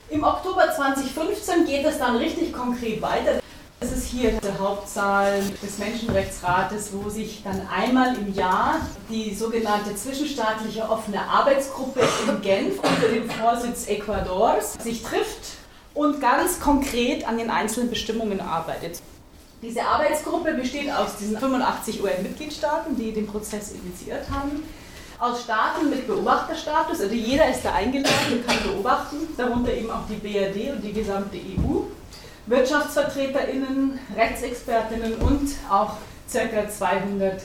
Im Oktober 2015 geht es dann richtig konkret weiter. Das ist hier der Hauptsaal des Menschenrechtsrates, wo sich dann einmal im Jahr die sogenannte zwischenstaatliche offene Arbeitsgruppe in Genf unter dem Vorsitz Ecuadors sich trifft und ganz konkret an den einzelnen Bestimmungen arbeitet. Diese Arbeitsgruppe besteht aus diesen 85 UN-Mitgliedstaaten, die den Prozess initiiert haben, aus Staaten mit Beobachterstatus, also jeder ist da eingeladen und kann beobachten, darunter eben auch die BRD und die gesamte EU. WirtschaftsvertreterInnen, RechtsexpertInnen und auch ca. 200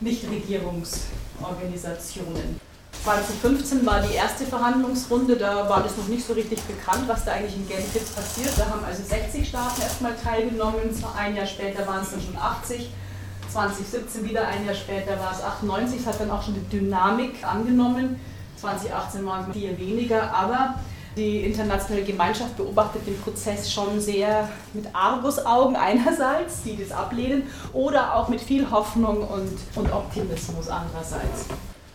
Nichtregierungsorganisationen. 2015 war die erste Verhandlungsrunde, da war das noch nicht so richtig bekannt, was da eigentlich in Genf jetzt passiert. Da haben also 60 Staaten erstmal teilgenommen, ein Jahr später waren es dann schon 80, 2017 wieder ein Jahr später war es 98, es hat dann auch schon die Dynamik angenommen, 2018 waren es 4 weniger, aber die internationale Gemeinschaft beobachtet den Prozess schon sehr mit Argusaugen einerseits, die das ablehnen, oder auch mit viel Hoffnung und Optimismus andererseits.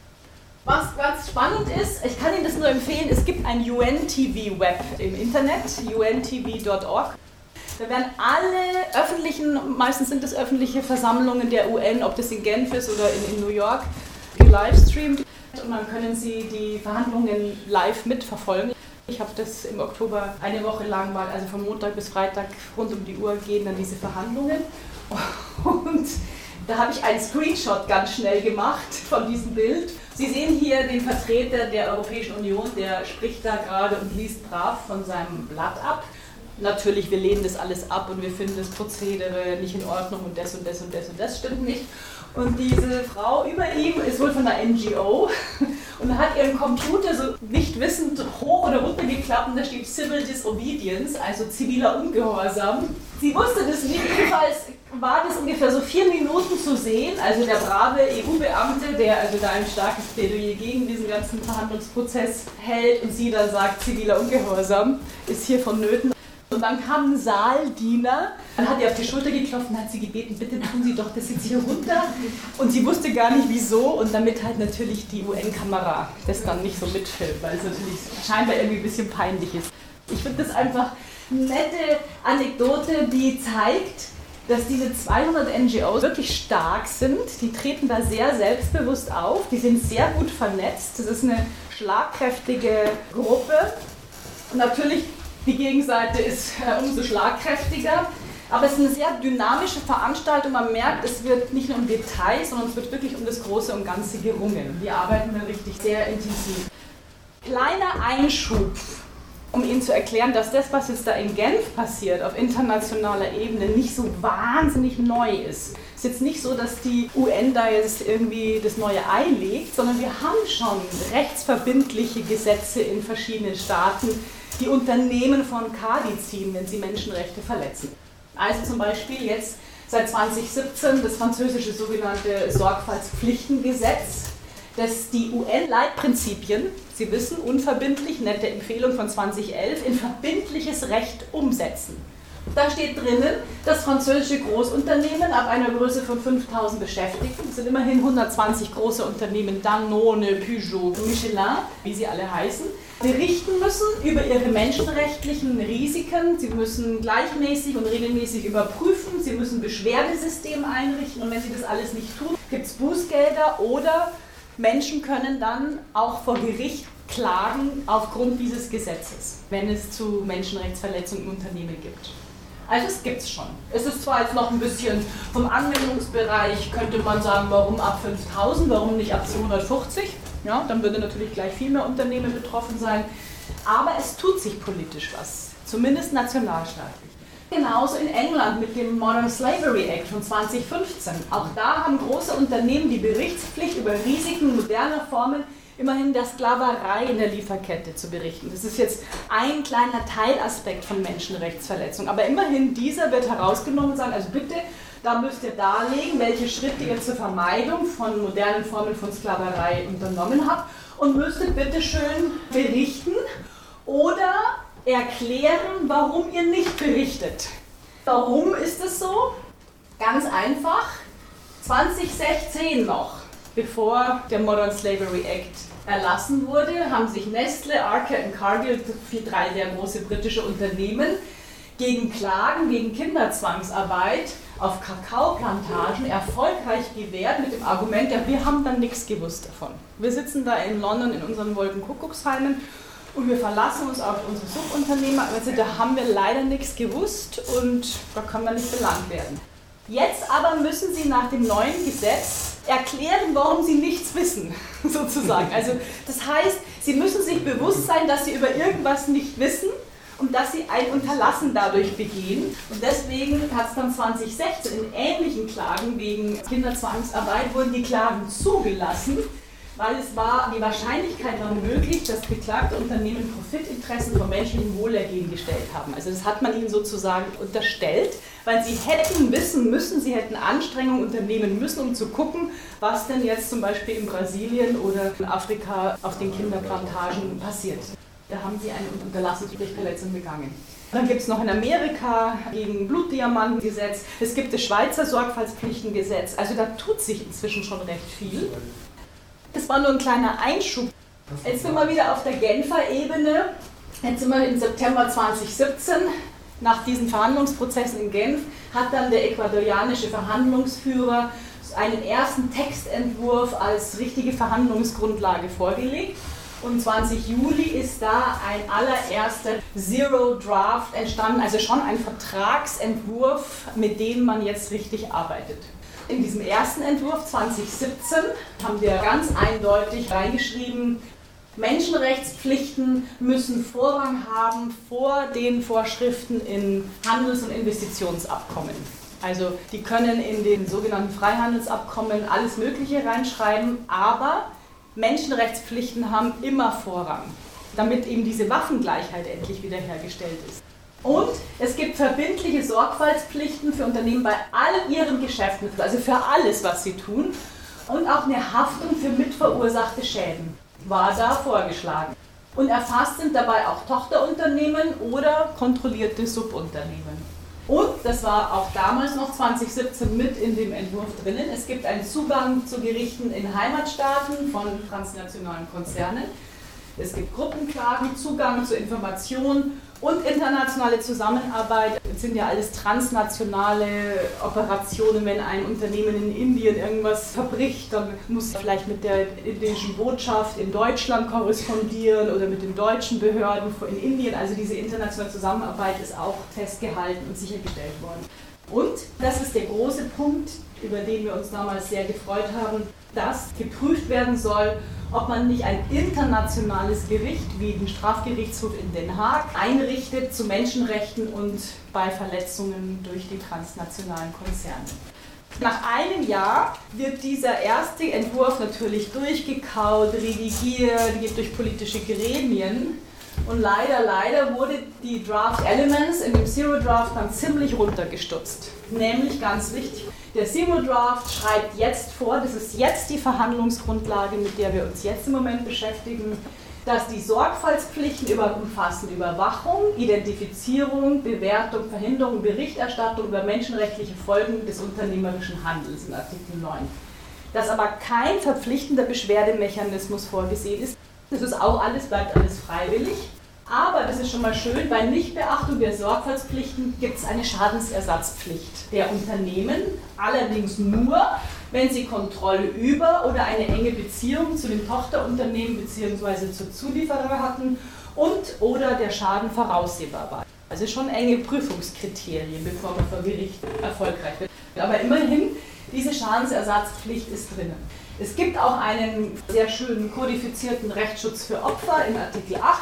Was ganz spannend ist, ich kann Ihnen das nur empfehlen, es gibt ein UN-TV-Web im Internet, untv.org. Da werden alle öffentlichen, meistens sind es öffentliche Versammlungen der UN, ob das in Genf ist oder in New York, gelivestreamt. Und dann können Sie die Verhandlungen live mitverfolgen. Ich habe das im Oktober eine Woche lang, also von Montag bis Freitag rund um die Uhr gehen dann diese Verhandlungen. Und da habe ich einen Screenshot ganz schnell gemacht von diesem Bild. Sie sehen hier den Vertreter der Europäischen Union, der spricht da gerade und liest brav von seinem Blatt ab. Natürlich, wir lehnen das alles ab und wir finden das Prozedere nicht in Ordnung und das und das und das und das stimmt nicht. Und diese Frau über ihm ist wohl von der NGO und hat ihren Computer so nicht wissend hoch oder runter geklappt und da steht Civil Disobedience, also ziviler Ungehorsam. Sie wusste das nicht, jedenfalls war das ungefähr so 4 Minuten zu sehen, also der brave EU-Beamte, der also da ein starkes Plädoyer gegen diesen ganzen Verhandlungsprozess hält und sie dann sagt, ziviler Ungehorsam ist hier vonnöten. Und dann kam ein Saaldiener, dann hat er auf die Schulter geklopft und hat sie gebeten, bitte tun Sie doch das jetzt hier runter. Und sie wusste gar nicht wieso und damit halt natürlich die UN-Kamera das dann nicht so mitfilmt, weil es natürlich scheinbar irgendwie ein bisschen peinlich ist. Ich finde das einfach eine nette Anekdote, die zeigt, dass diese 200 NGOs wirklich stark sind. Die treten da sehr selbstbewusst auf, die sind sehr gut vernetzt. Das ist eine schlagkräftige Gruppe. Und natürlich die Gegenseite ist umso schlagkräftiger, aber es ist eine sehr dynamische Veranstaltung. Man merkt, es wird nicht nur um Details, sondern es wird wirklich um das Große und Ganze gerungen. Wir arbeiten da richtig sehr intensiv. Kleiner Einschub, um Ihnen zu erklären, dass das, was jetzt da in Genf passiert, auf internationaler Ebene nicht so wahnsinnig neu ist. Es ist jetzt nicht so, dass die UN da jetzt irgendwie das neue Ei legt, sondern wir haben schon rechtsverbindliche Gesetze in verschiedenen Staaten, die Unternehmen von Kadi ziehen, wenn sie Menschenrechte verletzen. Also zum Beispiel jetzt seit 2017 das französische sogenannte Sorgfaltspflichtengesetz, das die UN-Leitprinzipien, Sie wissen, unverbindlich, nette Empfehlung von 2011, in verbindliches Recht umsetzen. Da steht drinnen, dass französische Großunternehmen ab einer Größe von 5000 Beschäftigten, das sind immerhin 120 große Unternehmen, Danone, Peugeot, Michelin, wie sie alle heißen, berichten müssen über ihre menschenrechtlichen Risiken. Sie müssen gleichmäßig und regelmäßig überprüfen, sie müssen Beschwerdesysteme einrichten und wenn sie das alles nicht tun, gibt es Bußgelder oder Menschen können dann auch vor Gericht klagen aufgrund dieses Gesetzes, wenn es zu Menschenrechtsverletzungen im Unternehmen gibt. Also es gibt es schon. Es ist zwar jetzt noch ein bisschen vom Anwendungsbereich, könnte man sagen, warum ab 5.000, warum nicht ab 250? Ja, dann würde natürlich gleich viel mehr Unternehmen betroffen sein. Aber es tut sich politisch was, zumindest nationalstaatlich. Genauso in England mit dem Modern Slavery Act von 2015. Auch da haben große Unternehmen die Berichtspflicht über Risiken moderner Formen immerhin der Sklaverei in der Lieferkette zu berichten. Das ist jetzt ein kleiner Teilaspekt von Menschenrechtsverletzung, aber immerhin dieser wird herausgenommen und sagen, also bitte, da müsst ihr darlegen, welche Schritte ihr zur Vermeidung von modernen Formen von Sklaverei unternommen habt und müsstet bitte schön berichten oder erklären, warum ihr nicht berichtet. Warum ist es so? Ganz einfach, 2016 noch, bevor der Modern Slavery Act erlassen wurde, haben sich Nestle, Archer und Cargill, 3 sehr große britische Unternehmen, gegen Klagen, gegen Kinderzwangsarbeit auf Kakaoplantagen erfolgreich gewehrt mit dem Argument, ja, wir haben dann nichts gewusst davon. Wir sitzen da in London in unseren Wolkenkuckucksheimen und wir verlassen uns auf unsere Subunternehmer, also da haben wir leider nichts gewusst und da können wir nicht belangt werden. Jetzt aber müssen Sie nach dem neuen Gesetz erklären, warum Sie nichts wissen, sozusagen. Also das heißt, Sie müssen sich bewusst sein, dass Sie über irgendwas nicht wissen und dass Sie ein Unterlassen dadurch begehen. Und deswegen hat es dann 2016 in ähnlichen Klagen wegen Kinderzwangsarbeit wurden die Klagen zugelassen, weil es war, die Wahrscheinlichkeit war möglich, dass beklagte Unternehmen Profitinteressen vom menschlichen Wohlergehen gestellt haben. Also das hat man ihnen sozusagen unterstellt, weil sie hätten wissen müssen, sie hätten Anstrengungen unternehmen müssen, um zu gucken, was denn jetzt zum Beispiel in Brasilien oder in Afrika auf den Kinderplantagen passiert. Da haben sie eine Unterlassungspflichtverletzung begangen. Dann gibt es noch in Amerika gegen Blutdiamantengesetz, es gibt das Schweizer Sorgfaltspflichtengesetz, also da tut sich inzwischen schon recht viel. Das war nur ein kleiner Einschub. Jetzt sind wir wieder auf der Genfer Ebene. Jetzt sind wir im September 2017. Nach diesen Verhandlungsprozessen in Genf hat dann der ecuadorianische Verhandlungsführer einen ersten Textentwurf als richtige Verhandlungsgrundlage vorgelegt. Und 20 Juli ist da ein allererster Zero Draft entstanden, also schon ein Vertragsentwurf, mit dem man jetzt richtig arbeitet. In diesem ersten Entwurf 2017 haben wir ganz eindeutig reingeschrieben, Menschenrechtspflichten müssen Vorrang haben vor den Vorschriften in Handels- und Investitionsabkommen. Also die können in den sogenannten Freihandelsabkommen alles Mögliche reinschreiben, aber Menschenrechtspflichten haben immer Vorrang, damit eben diese Waffengleichheit endlich wiederhergestellt ist. Und es gibt verbindliche Sorgfaltspflichten für Unternehmen bei all ihren Geschäften, also für alles, was sie tun. Und auch eine Haftung für mitverursachte Schäden war da vorgeschlagen. Und erfasst sind dabei auch Tochterunternehmen oder kontrollierte Subunternehmen. Und, das war auch damals noch 2017 mit in dem Entwurf drinnen, es gibt einen Zugang zu Gerichten in Heimatstaaten von transnationalen Konzernen. Es gibt Gruppenklagen, Zugang zu Informationen und internationale Zusammenarbeit. Das sind ja alles transnationale Operationen. Wenn ein Unternehmen in Indien irgendwas verbricht, dann muss vielleicht mit der indischen Botschaft in Deutschland korrespondieren oder mit den deutschen Behörden in Indien. Also diese internationale Zusammenarbeit ist auch festgehalten und sichergestellt worden. Und, das ist der große Punkt, über den wir uns damals sehr gefreut haben, dass geprüft werden soll, ob man nicht ein internationales Gericht wie den Strafgerichtshof in Den Haag einrichtet zu Menschenrechten und bei Verletzungen durch die transnationalen Konzerne. Nach einem Jahr wird dieser erste Entwurf natürlich durchgekaut, redigiert, geht durch politische Gremien und leider wurde die Draft Elements in dem Zero Draft dann ziemlich runtergestutzt. Nämlich ganz wichtig, der Zero Draft schreibt jetzt vor, das ist jetzt die Verhandlungsgrundlage, mit der wir uns jetzt im Moment beschäftigen, dass die Sorgfaltspflichten umfassen Überwachung, Identifizierung, Bewertung, Verhinderung, Berichterstattung über menschenrechtliche Folgen des unternehmerischen Handels in Artikel 9. Dass aber kein verpflichtender Beschwerdemechanismus vorgesehen ist. Das ist auch alles, bleibt alles freiwillig. Aber das ist schon mal schön, bei Nichtbeachtung der Sorgfaltspflichten gibt es eine Schadensersatzpflicht der Unternehmen, allerdings nur, wenn sie Kontrolle über oder eine enge Beziehung zu den Tochterunternehmen bzw. zu Zulieferer hatten und oder der Schaden voraussehbar war. Also schon enge Prüfungskriterien, bevor man vor Gericht erfolgreich wird. Aber immerhin, diese Schadensersatzpflicht ist drinnen. Es gibt auch einen sehr schönen kodifizierten Rechtsschutz für Opfer in Artikel 8.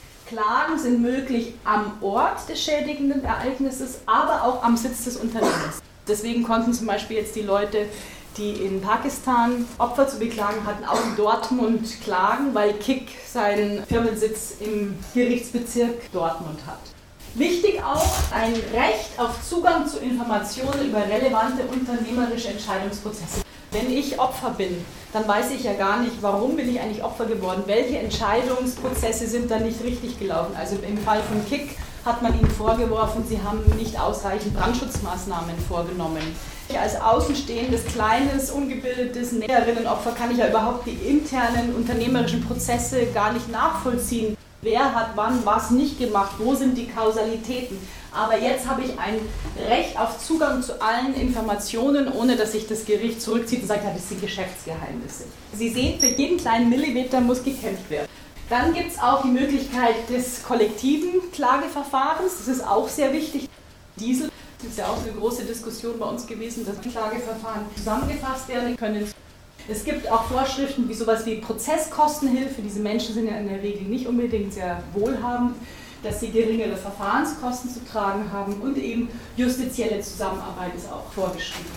Klagen sind möglich am Ort des schädigenden Ereignisses, aber auch am Sitz des Unternehmens. Deswegen konnten zum Beispiel jetzt die Leute, die in Pakistan Opfer zu beklagen hatten, auch in Dortmund klagen, weil KIK seinen Firmensitz im Gerichtsbezirk Dortmund hat. Wichtig auch ein Recht auf Zugang zu Informationen über relevante unternehmerische Entscheidungsprozesse. Wenn ich Opfer bin, dann weiß ich ja gar nicht, warum bin ich eigentlich Opfer geworden, welche Entscheidungsprozesse sind da nicht richtig gelaufen. Also im Fall von KIK hat man ihnen vorgeworfen, sie haben nicht ausreichend Brandschutzmaßnahmen vorgenommen. Als außenstehendes, kleines, ungebildetes Näherinnenopfer kann ich ja überhaupt die internen unternehmerischen Prozesse gar nicht nachvollziehen. Wer hat wann was nicht gemacht? Wo sind die Kausalitäten? Aber jetzt habe ich ein Recht auf Zugang zu allen Informationen, ohne dass sich das Gericht zurückzieht und sagt, ja, das sind Geschäftsgeheimnisse. Sie sehen, für jeden kleinen Millimeter muss gekämpft werden. Dann gibt es auch die Möglichkeit des kollektiven Klageverfahrens. Das ist auch sehr wichtig. Diesel ist ja auch eine große Diskussion bei uns gewesen, dass Klageverfahren zusammengefasst werden können. Es gibt auch Vorschriften wie sowas wie Prozesskostenhilfe. Diese Menschen sind ja in der Regel nicht unbedingt sehr wohlhabend, dass sie geringere Verfahrenskosten zu tragen haben und eben justizielle Zusammenarbeit ist auch vorgeschrieben.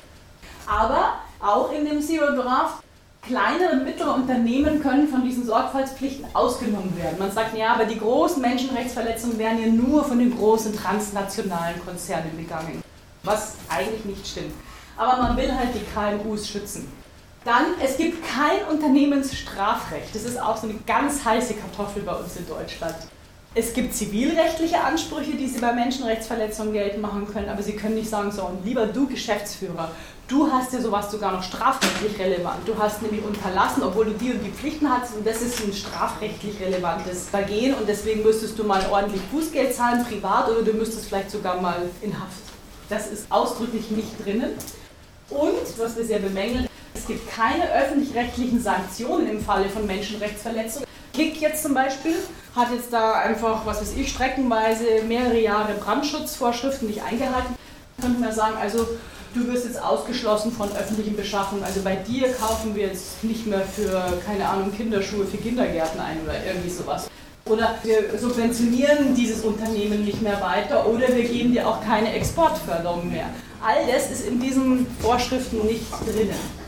Aber auch in dem Zero Draft, kleinere und mittlere Unternehmen können von diesen Sorgfaltspflichten ausgenommen werden. Man sagt, ja, aber die großen Menschenrechtsverletzungen werden ja nur von den großen transnationalen Konzernen begangen, was eigentlich nicht stimmt. Aber man will halt die KMUs schützen. Dann, es gibt kein Unternehmensstrafrecht. Das ist auch so eine ganz heiße Kartoffel bei uns in Deutschland. Es gibt zivilrechtliche Ansprüche, die Sie bei Menschenrechtsverletzungen geltend machen können, aber Sie können nicht sagen, so, und lieber du Geschäftsführer, du hast ja sowas sogar noch strafrechtlich relevant. Du hast nämlich unterlassen, obwohl du die und die Pflichten hattest, und das ist ein strafrechtlich relevantes Vergehen und deswegen müsstest du mal ordentlich Bußgeld zahlen, privat, oder du müsstest vielleicht sogar mal in Haft. Das ist ausdrücklich nicht drinnen. Und, was wir sehr bemängeln, es gibt keine öffentlich-rechtlichen Sanktionen im Falle von Menschenrechtsverletzungen. KIK jetzt zum Beispiel hat jetzt da einfach, was weiß ich, streckenweise mehrere Jahre Brandschutzvorschriften nicht eingehalten. Könnte man sagen, also du wirst jetzt ausgeschlossen von öffentlichen Beschaffungen. Also bei dir kaufen wir jetzt nicht mehr für, keine Ahnung, Kinderschuhe für Kindergärten ein oder irgendwie sowas. Oder wir subventionieren dieses Unternehmen nicht mehr weiter oder wir geben dir auch keine Exportförderung mehr. All das ist in diesen Vorschriften nicht drinnen.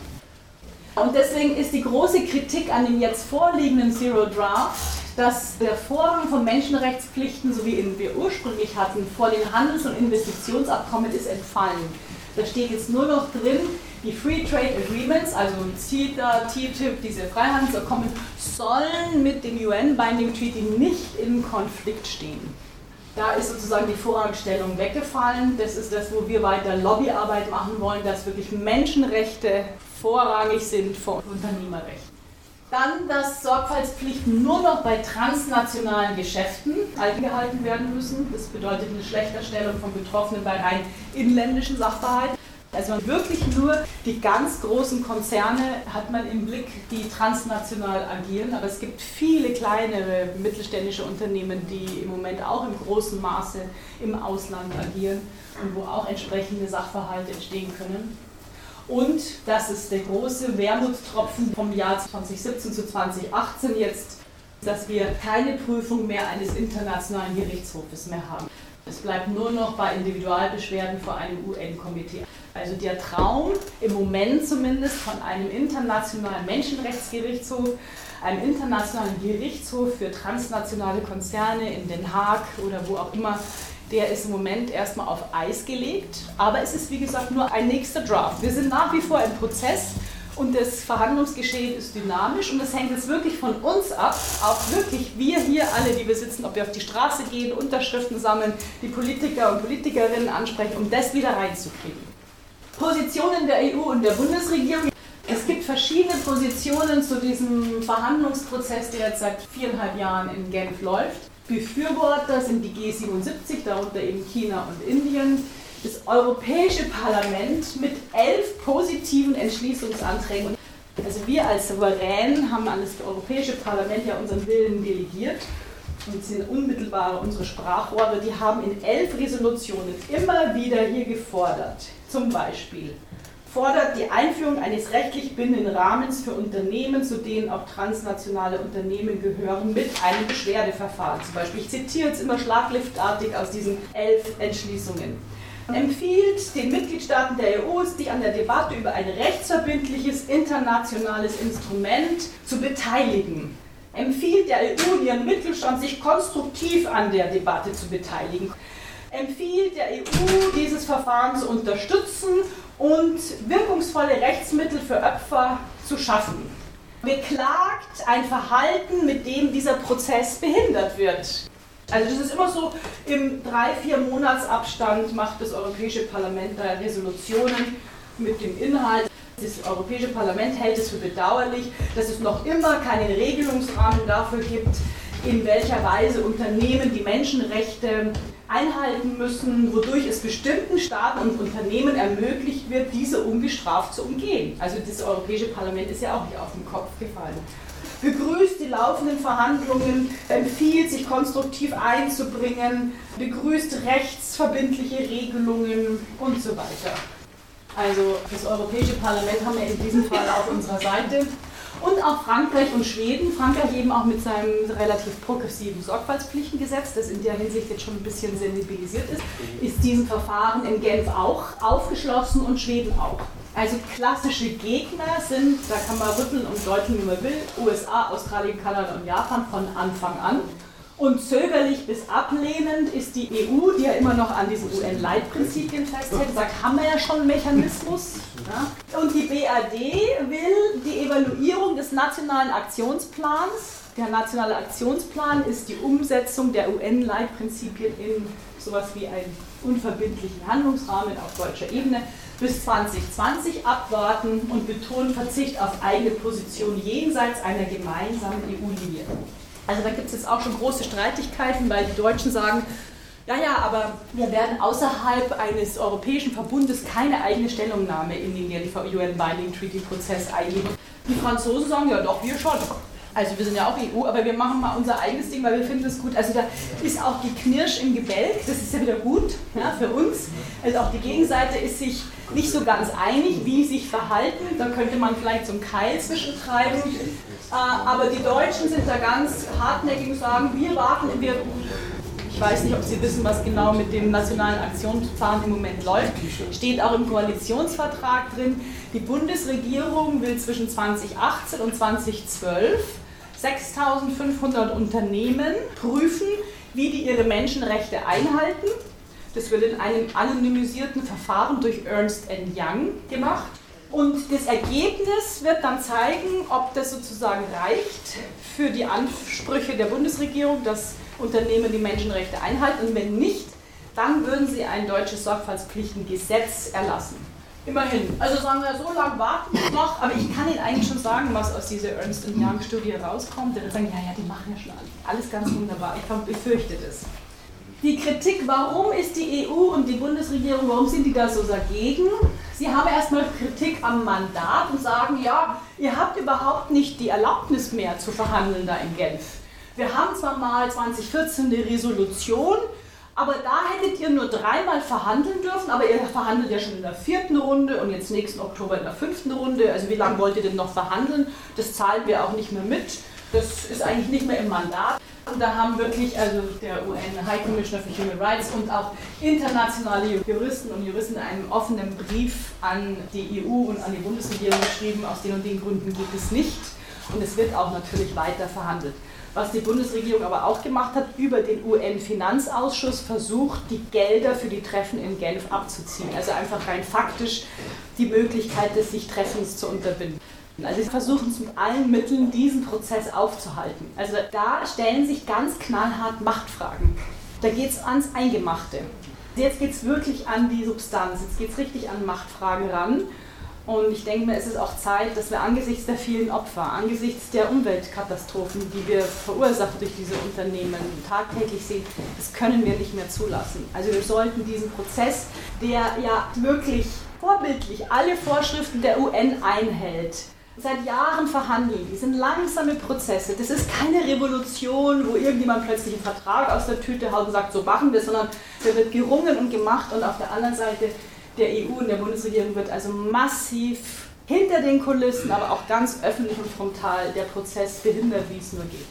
Und deswegen ist die große Kritik an dem jetzt vorliegenden Zero Draft, dass der Vorrang von Menschenrechtspflichten, so wie ihn wir ursprünglich hatten, vor den Handels- und Investitionsabkommen ist entfallen. Da steht jetzt nur noch drin, die Free Trade Agreements, also CETA, TTIP, diese Freihandelsabkommen, sollen mit dem UN Binding Treaty nicht in Konflikt stehen. Da ist sozusagen die Vorrangstellung weggefallen. Das ist das, wo wir weiter Lobbyarbeit machen wollen, dass wirklich Menschenrechte vorrangig sind vor Unternehmerrecht. Dann, dass Sorgfaltspflichten nur noch bei transnationalen Geschäften eingehalten werden müssen. Das bedeutet eine Schlechterstellung von Betroffenen bei rein inländischen Sachverhalten. Also wirklich nur die ganz großen Konzerne hat man im Blick, die transnational agieren. Aber es gibt viele kleinere mittelständische Unternehmen, die im Moment auch im großen Maße im Ausland agieren und wo auch entsprechende Sachverhalte entstehen können. Und das ist der große Wermutstropfen vom Jahr 2017 zu 2018 jetzt, dass wir keine Prüfung mehr eines internationalen Gerichtshofes mehr haben. Es bleibt nur noch bei Individualbeschwerden vor einem UN-Komitee. Also der Traum, im Moment zumindest, von einem internationalen Menschenrechtsgerichtshof, einem internationalen Gerichtshof für transnationale Konzerne in Den Haag oder wo auch immer, der ist im Moment erstmal auf Eis gelegt. Aber es ist, wie gesagt, nur ein nächster Draft. Wir sind nach wie vor im Prozess. Und das Verhandlungsgeschehen ist dynamisch und das hängt jetzt wirklich von uns ab, auch wirklich wir hier alle, die wir sitzen, ob wir auf die Straße gehen, Unterschriften sammeln, die Politiker und Politikerinnen ansprechen, um das wieder reinzukriegen. Positionen der EU und der Bundesregierung. Es gibt verschiedene Positionen zu diesem Verhandlungsprozess, der jetzt seit 4,5 Jahren in Genf läuft. Befürworter sind die G77, darunter eben China und Indien. Das Europäische Parlament mit 11 positiven Entschließungsanträgen. Also wir als Souverän haben an das Europäische Parlament ja unseren Willen delegiert und sind unmittelbar unsere Sprachrohre. Die haben in 11 Resolutionen immer wieder hier gefordert. Zum Beispiel fordert die Einführung eines rechtlich bindenden Rahmens für Unternehmen, zu denen auch transnationale Unternehmen gehören, mit einem Beschwerdeverfahren. Zum Beispiel, ich zitiere jetzt immer schlagliftartig aus diesen 11 Entschließungen. Empfiehlt den Mitgliedstaaten der EU, sich an der Debatte über ein rechtsverbindliches internationales Instrument zu beteiligen. Empfiehlt der EU und ihren Mittelstand, sich konstruktiv an der Debatte zu beteiligen. Empfiehlt der EU, dieses Verfahren zu unterstützen und wirkungsvolle Rechtsmittel für Opfer zu schaffen. Beklagt ein Verhalten, mit dem dieser Prozess behindert wird. Also das ist immer so, im 3-4 Monatsabstand macht das Europäische Parlament da Resolutionen mit dem Inhalt. Das Europäische Parlament hält es für bedauerlich, dass es noch immer keinen Regelungsrahmen dafür gibt, in welcher Weise Unternehmen die Menschenrechte einhalten müssen, wodurch es bestimmten Staaten und Unternehmen ermöglicht wird, diese ungestraft zu umgehen. Also das Europäische Parlament ist ja auch nicht auf den Kopf gefallen. Begrüßt die laufenden Verhandlungen, empfiehlt, sich konstruktiv einzubringen, begrüßt rechtsverbindliche Regelungen und so weiter. Also das Europäische Parlament haben wir in diesem Fall auf unserer Seite. Und auch Frankreich und Schweden. Frankreich eben auch mit seinem relativ progressiven Sorgfaltspflichtengesetz, das in der Hinsicht jetzt schon ein bisschen sensibilisiert ist diesem Verfahren in Genf auch aufgeschlossen und Schweden auch. Also klassische Gegner sind, da kann man rütteln und deuteln, wie man will, USA, Australien, Kanada und Japan von Anfang an. Und zögerlich bis ablehnend ist die EU, die ja immer noch an diesen UN-Leitprinzipien festhält, sagt, haben wir ja schon einen Mechanismus. Ja? Und die BRD will die Evaluierung des nationalen Aktionsplans. Der nationale Aktionsplan ist die Umsetzung der UN-Leitprinzipien in sowas wie einen unverbindlichen Handlungsrahmen auf deutscher Ebene bis 2020 abwarten und betont Verzicht auf eigene Position jenseits einer gemeinsamen EU-Linie. Also da gibt es jetzt auch schon große Streitigkeiten, weil die Deutschen sagen, ja, aber wir werden außerhalb eines europäischen Verbundes keine eigene Stellungnahme in den Genfer UN Binding Treaty Prozess eingeben. Die Franzosen sagen, ja doch, wir schon. Also wir sind ja auch EU, aber wir machen mal unser eigenes Ding, weil wir finden das gut. Also da ist auch Geknirsch im Gebälk, das ist ja wieder gut, ja, für uns. Also auch die Gegenseite ist sich nicht so ganz einig, wie sich verhalten. Da könnte man vielleicht so einen Keil zwischentreiben. Aber die Deutschen sind da ganz hartnäckig und sagen, wir warten, ich weiß nicht, ob Sie wissen, was genau mit dem Nationalen Aktionsplan im Moment läuft. Steht auch im Koalitionsvertrag drin. Die Bundesregierung will zwischen 2018 und 2012 6.500 Unternehmen prüfen, wie die ihre Menschenrechte einhalten. Das wird in einem anonymisierten Verfahren durch Ernst & Young gemacht. Und das Ergebnis wird dann zeigen, ob das sozusagen reicht für die Ansprüche der Bundesregierung, dass Unternehmen die Menschenrechte einhalten. Und wenn nicht, dann würden sie ein deutsches Sorgfaltspflichtengesetz erlassen. Immerhin. Also sagen wir, so lange warten wir noch, aber ich kann Ihnen eigentlich schon sagen, was aus dieser Ernst & Young Studie rauskommt. Der wird sagen, ja, die machen ja schon alles ganz wunderbar. Ich befürchte das. Die Kritik, warum ist die EU und die Bundesregierung, warum sind die da so dagegen? Sie haben erstmal Kritik am Mandat und sagen, ja, ihr habt überhaupt nicht die Erlaubnis mehr zu verhandeln da in Genf. Wir haben zwar mal 2014 eine Resolution, aber da hättet ihr nur 3-mal verhandeln dürfen, aber ihr verhandelt ja schon in der 4. Runde und jetzt nächsten Oktober in der 5. Runde. Also wie lange wollt ihr denn noch verhandeln? Das zahlen wir auch nicht mehr mit. Das ist eigentlich nicht mehr im Mandat. Und da haben wirklich also der UN High Commissioner for Human Rights und auch internationale Juristen und Juristen einen offenen Brief an die EU und an die Bundesregierung geschrieben, aus den und den Gründen geht es nicht. Und es wird auch natürlich weiter verhandelt. Was die Bundesregierung aber auch gemacht hat, über den UN-Finanzausschuss versucht, die Gelder für die Treffen in Genf abzuziehen. Also einfach rein faktisch die Möglichkeit des sich Treffens zu unterbinden. Also sie versuchen es mit allen Mitteln, diesen Prozess aufzuhalten. Also da stellen sich ganz knallhart Machtfragen. Da geht es ans Eingemachte. Jetzt geht es wirklich an die Substanz, jetzt geht es richtig an Machtfragen ran. Und ich denke mir, es ist auch Zeit, dass wir angesichts der vielen Opfer, angesichts der Umweltkatastrophen, die wir verursacht durch diese Unternehmen tagtäglich sehen, das können wir nicht mehr zulassen. Also wir sollten diesen Prozess, der ja wirklich vorbildlich alle Vorschriften der UN einhält, seit Jahren verhandeln. Die sind langsame Prozesse. Das ist keine Revolution, wo irgendjemand plötzlich einen Vertrag aus der Tüte haut und sagt, so machen wir, sondern da wird gerungen und gemacht und auf der anderen Seite der EU und der Bundesregierung wird also massiv hinter den Kulissen, aber auch ganz öffentlich und frontal der Prozess behindert, wie es nur geht.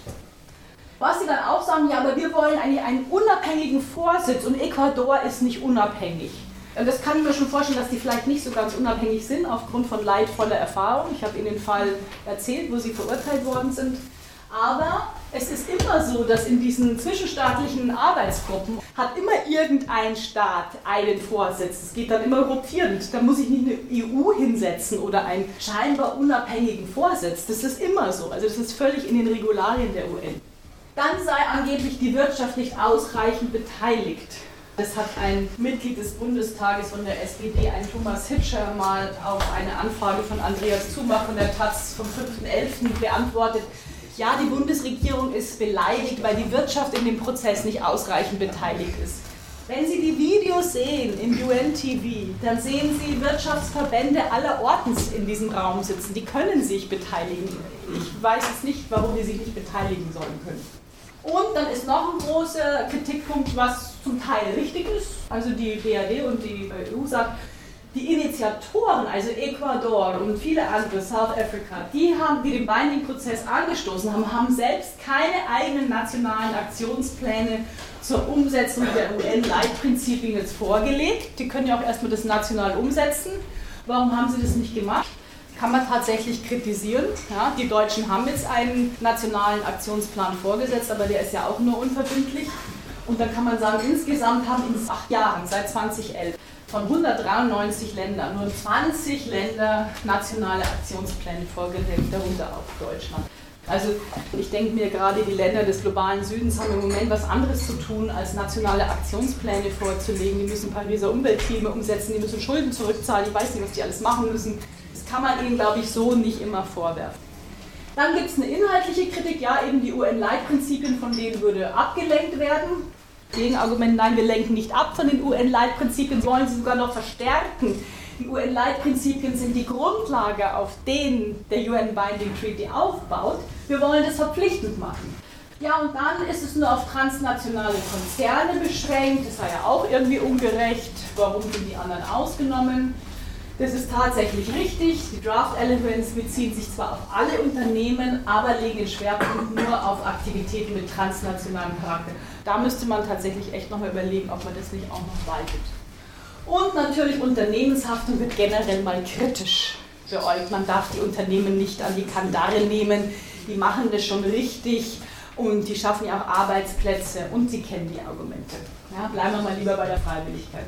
Was sie dann auch sagen, ja, aber wir wollen eigentlich einen unabhängigen Vorsitz und Ecuador ist nicht unabhängig. Und das kann ich mir schon vorstellen, dass die vielleicht nicht so ganz unabhängig sind, aufgrund von leidvoller Erfahrung. Ich habe Ihnen den Fall erzählt, wo sie verurteilt worden sind. Aber es ist immer so, dass in diesen zwischenstaatlichen Arbeitsgruppen hat immer irgendein Staat einen Vorsitz. Es geht dann immer rotierend. Da muss ich nicht eine EU hinsetzen oder einen scheinbar unabhängigen Vorsitz. Das ist immer so. Also das ist völlig in den Regularien der UN. Dann sei angeblich die Wirtschaft nicht ausreichend beteiligt. Das hat ein Mitglied des Bundestages von der SPD, ein Thomas Hitscher, mal auf eine Anfrage von Andreas Zumach von der taz vom 5.11. beantwortet. Ja, die Bundesregierung ist beleidigt, weil die Wirtschaft in dem Prozess nicht ausreichend beteiligt ist. Wenn Sie die Videos sehen im UN-TV, dann sehen Sie Wirtschaftsverbände aller Ortens in diesem Raum sitzen. Die können sich beteiligen. Ich weiß jetzt nicht, warum die sich nicht beteiligen sollen können. Und dann ist noch ein großer Kritikpunkt, was zum Teil richtig ist. Also die BRD und die EU sagt, die Initiatoren, also Ecuador und viele andere, South Africa, die den Binding-Prozess angestoßen haben selbst keine eigenen nationalen Aktionspläne zur Umsetzung der UN-Leitprinzipien jetzt vorgelegt. Die können ja auch erstmal das national umsetzen. Warum haben sie das nicht gemacht? Kann man tatsächlich kritisieren. Ja, die Deutschen haben jetzt einen nationalen Aktionsplan vorgesetzt, aber der ist ja auch nur unverbindlich. Und dann kann man sagen, insgesamt haben in 8 Jahren, seit 2011, von 193 Ländern nur 20 Länder nationale Aktionspläne vorgelegt, darunter auch Deutschland. Also ich denke mir, gerade die Länder des globalen Südens haben im Moment was anderes zu tun, als nationale Aktionspläne vorzulegen. Die müssen Pariser Umweltziele umsetzen, die müssen Schulden zurückzahlen, ich weiß nicht, was die alles machen müssen. Das kann man ihnen, glaube ich, so nicht immer vorwerfen. Dann gibt es eine inhaltliche Kritik, ja, eben die UN-Leitprinzipien, von denen würde abgelenkt werden. Gegenargument, nein, wir lenken nicht ab von den UN-Leitprinzipien, wollen sie sogar noch verstärken. Die UN-Leitprinzipien sind die Grundlage, auf denen der UN Binding Treaty aufbaut. Wir wollen das verpflichtend machen. Ja, und dann ist es nur auf transnationale Konzerne beschränkt. Das sei ja auch irgendwie ungerecht. Warum sind die anderen ausgenommen? Das ist tatsächlich richtig. Die Draft Elements beziehen sich zwar auf alle Unternehmen, aber legen den Schwerpunkt nur auf Aktivitäten mit transnationalem Charakter. Da müsste man tatsächlich echt nochmal überlegen, ob man das nicht auch noch waltet. Und natürlich Unternehmenshaftung wird generell mal kritisch beäugt. Man darf die Unternehmen nicht an die Kandare nehmen. Die machen das schon richtig und die schaffen ja auch Arbeitsplätze und sie kennen die Argumente. Ja, bleiben wir mal lieber bei der Freiwilligkeit.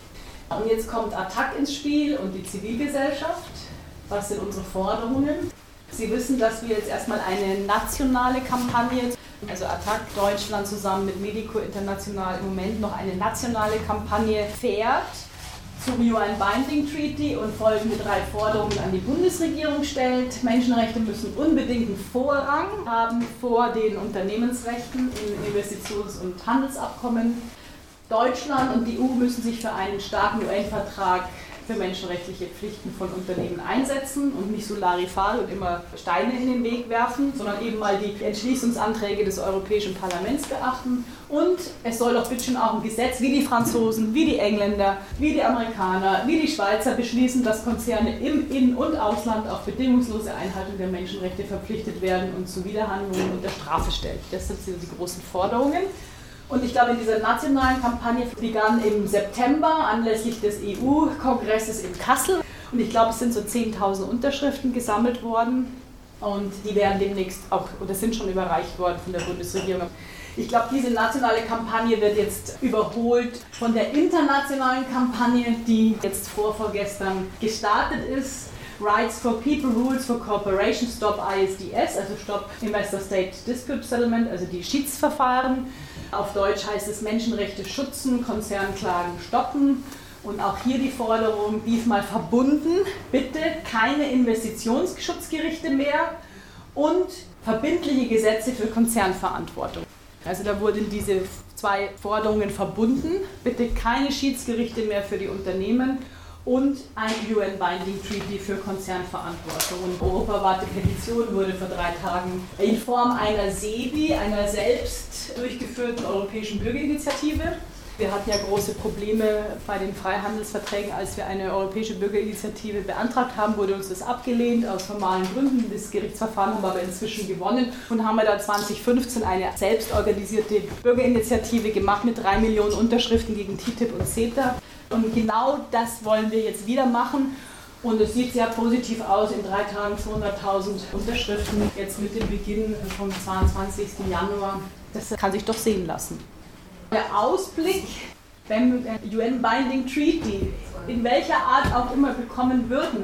Und jetzt kommt ATTAC ins Spiel und die Zivilgesellschaft. Was sind unsere Forderungen? Sie wissen, dass wir jetzt erstmal eine nationale Kampagne, also ATTAC Deutschland zusammen mit Medico International im Moment noch eine nationale Kampagne fährt zum UN Binding Treaty und folgende 3 Forderungen an die Bundesregierung stellt. Menschenrechte müssen unbedingt einen Vorrang haben vor den Unternehmensrechten in Investitions- und Handelsabkommen. Deutschland und die EU müssen sich für einen starken UN-Vertrag für menschenrechtliche Pflichten von Unternehmen einsetzen und nicht so Larifari und immer Steine in den Weg werfen, sondern eben mal die Entschließungsanträge des Europäischen Parlaments beachten. Und es soll doch bitte schon auch ein Gesetz, wie die Franzosen, wie die Engländer, wie die Amerikaner, wie die Schweizer beschließen, dass Konzerne im In- und Ausland auf bedingungslose Einhaltung der Menschenrechte verpflichtet werden und zu Widerhandlungen unter Strafe stellt. Das sind die großen Forderungen. Und ich glaube, in dieser nationalen Kampagne begann im September anlässlich des EU-Kongresses in Kassel. Und ich glaube, es sind so 10.000 Unterschriften gesammelt worden. Und die werden demnächst auch, oder sind schon überreicht worden von der Bundesregierung. Ich glaube, diese nationale Kampagne wird jetzt überholt von der internationalen Kampagne, die jetzt vorgestern gestartet ist. Rights for People, Rules for Cooperation, Stop ISDS, also Stop Investor State Dispute Settlement, also die Schiedsverfahren. Auf Deutsch heißt es Menschenrechte schützen, Konzernklagen stoppen. Und auch hier die Forderung, diesmal verbunden, bitte keine Investitionsschutzgerichte mehr und verbindliche Gesetze für Konzernverantwortung. Also da wurden diese 2 Forderungen verbunden, bitte keine Schiedsgerichte mehr für die Unternehmen und ein UN Binding Treaty für Konzernverantwortung. Und europaweite Petition wurde vor 3 Tagen in Form einer SEBI, einer selbst durchgeführten europäischen Bürgerinitiative. Wir hatten ja große Probleme bei den Freihandelsverträgen, als wir eine europäische Bürgerinitiative beantragt haben, wurde uns das abgelehnt aus formalen Gründen. Das Gerichtsverfahren haben wir aber inzwischen gewonnen und haben wir dann 2015 eine selbstorganisierte Bürgerinitiative gemacht mit 3 Millionen Unterschriften gegen TTIP und CETA. Und genau das wollen wir jetzt wieder machen. Und es sieht sehr positiv aus, in 3 Tagen 200.000 Unterschriften, jetzt mit dem Beginn vom 22. Januar. Das kann sich doch sehen lassen. Der Ausblick, wenn wir UN Binding Treaty in welcher Art auch immer bekommen würden,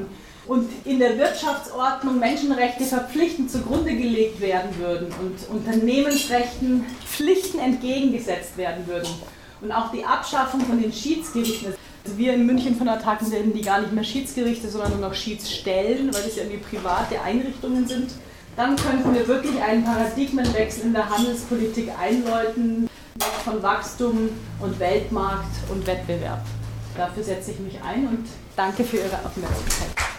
und in der Wirtschaftsordnung Menschenrechte verpflichtend zugrunde gelegt werden würden und Unternehmensrechten Pflichten entgegengesetzt werden würden und auch die Abschaffung von den Schiedsgerichten. Also wir in München von der TAG nennen die gar nicht mehr Schiedsgerichte, sondern nur noch Schiedsstellen, weil das ja irgendwie private Einrichtungen sind. Dann könnten wir wirklich einen Paradigmenwechsel in der Handelspolitik einläuten, von Wachstum und Weltmarkt und Wettbewerb. Dafür setze ich mich ein und danke für Ihre Aufmerksamkeit.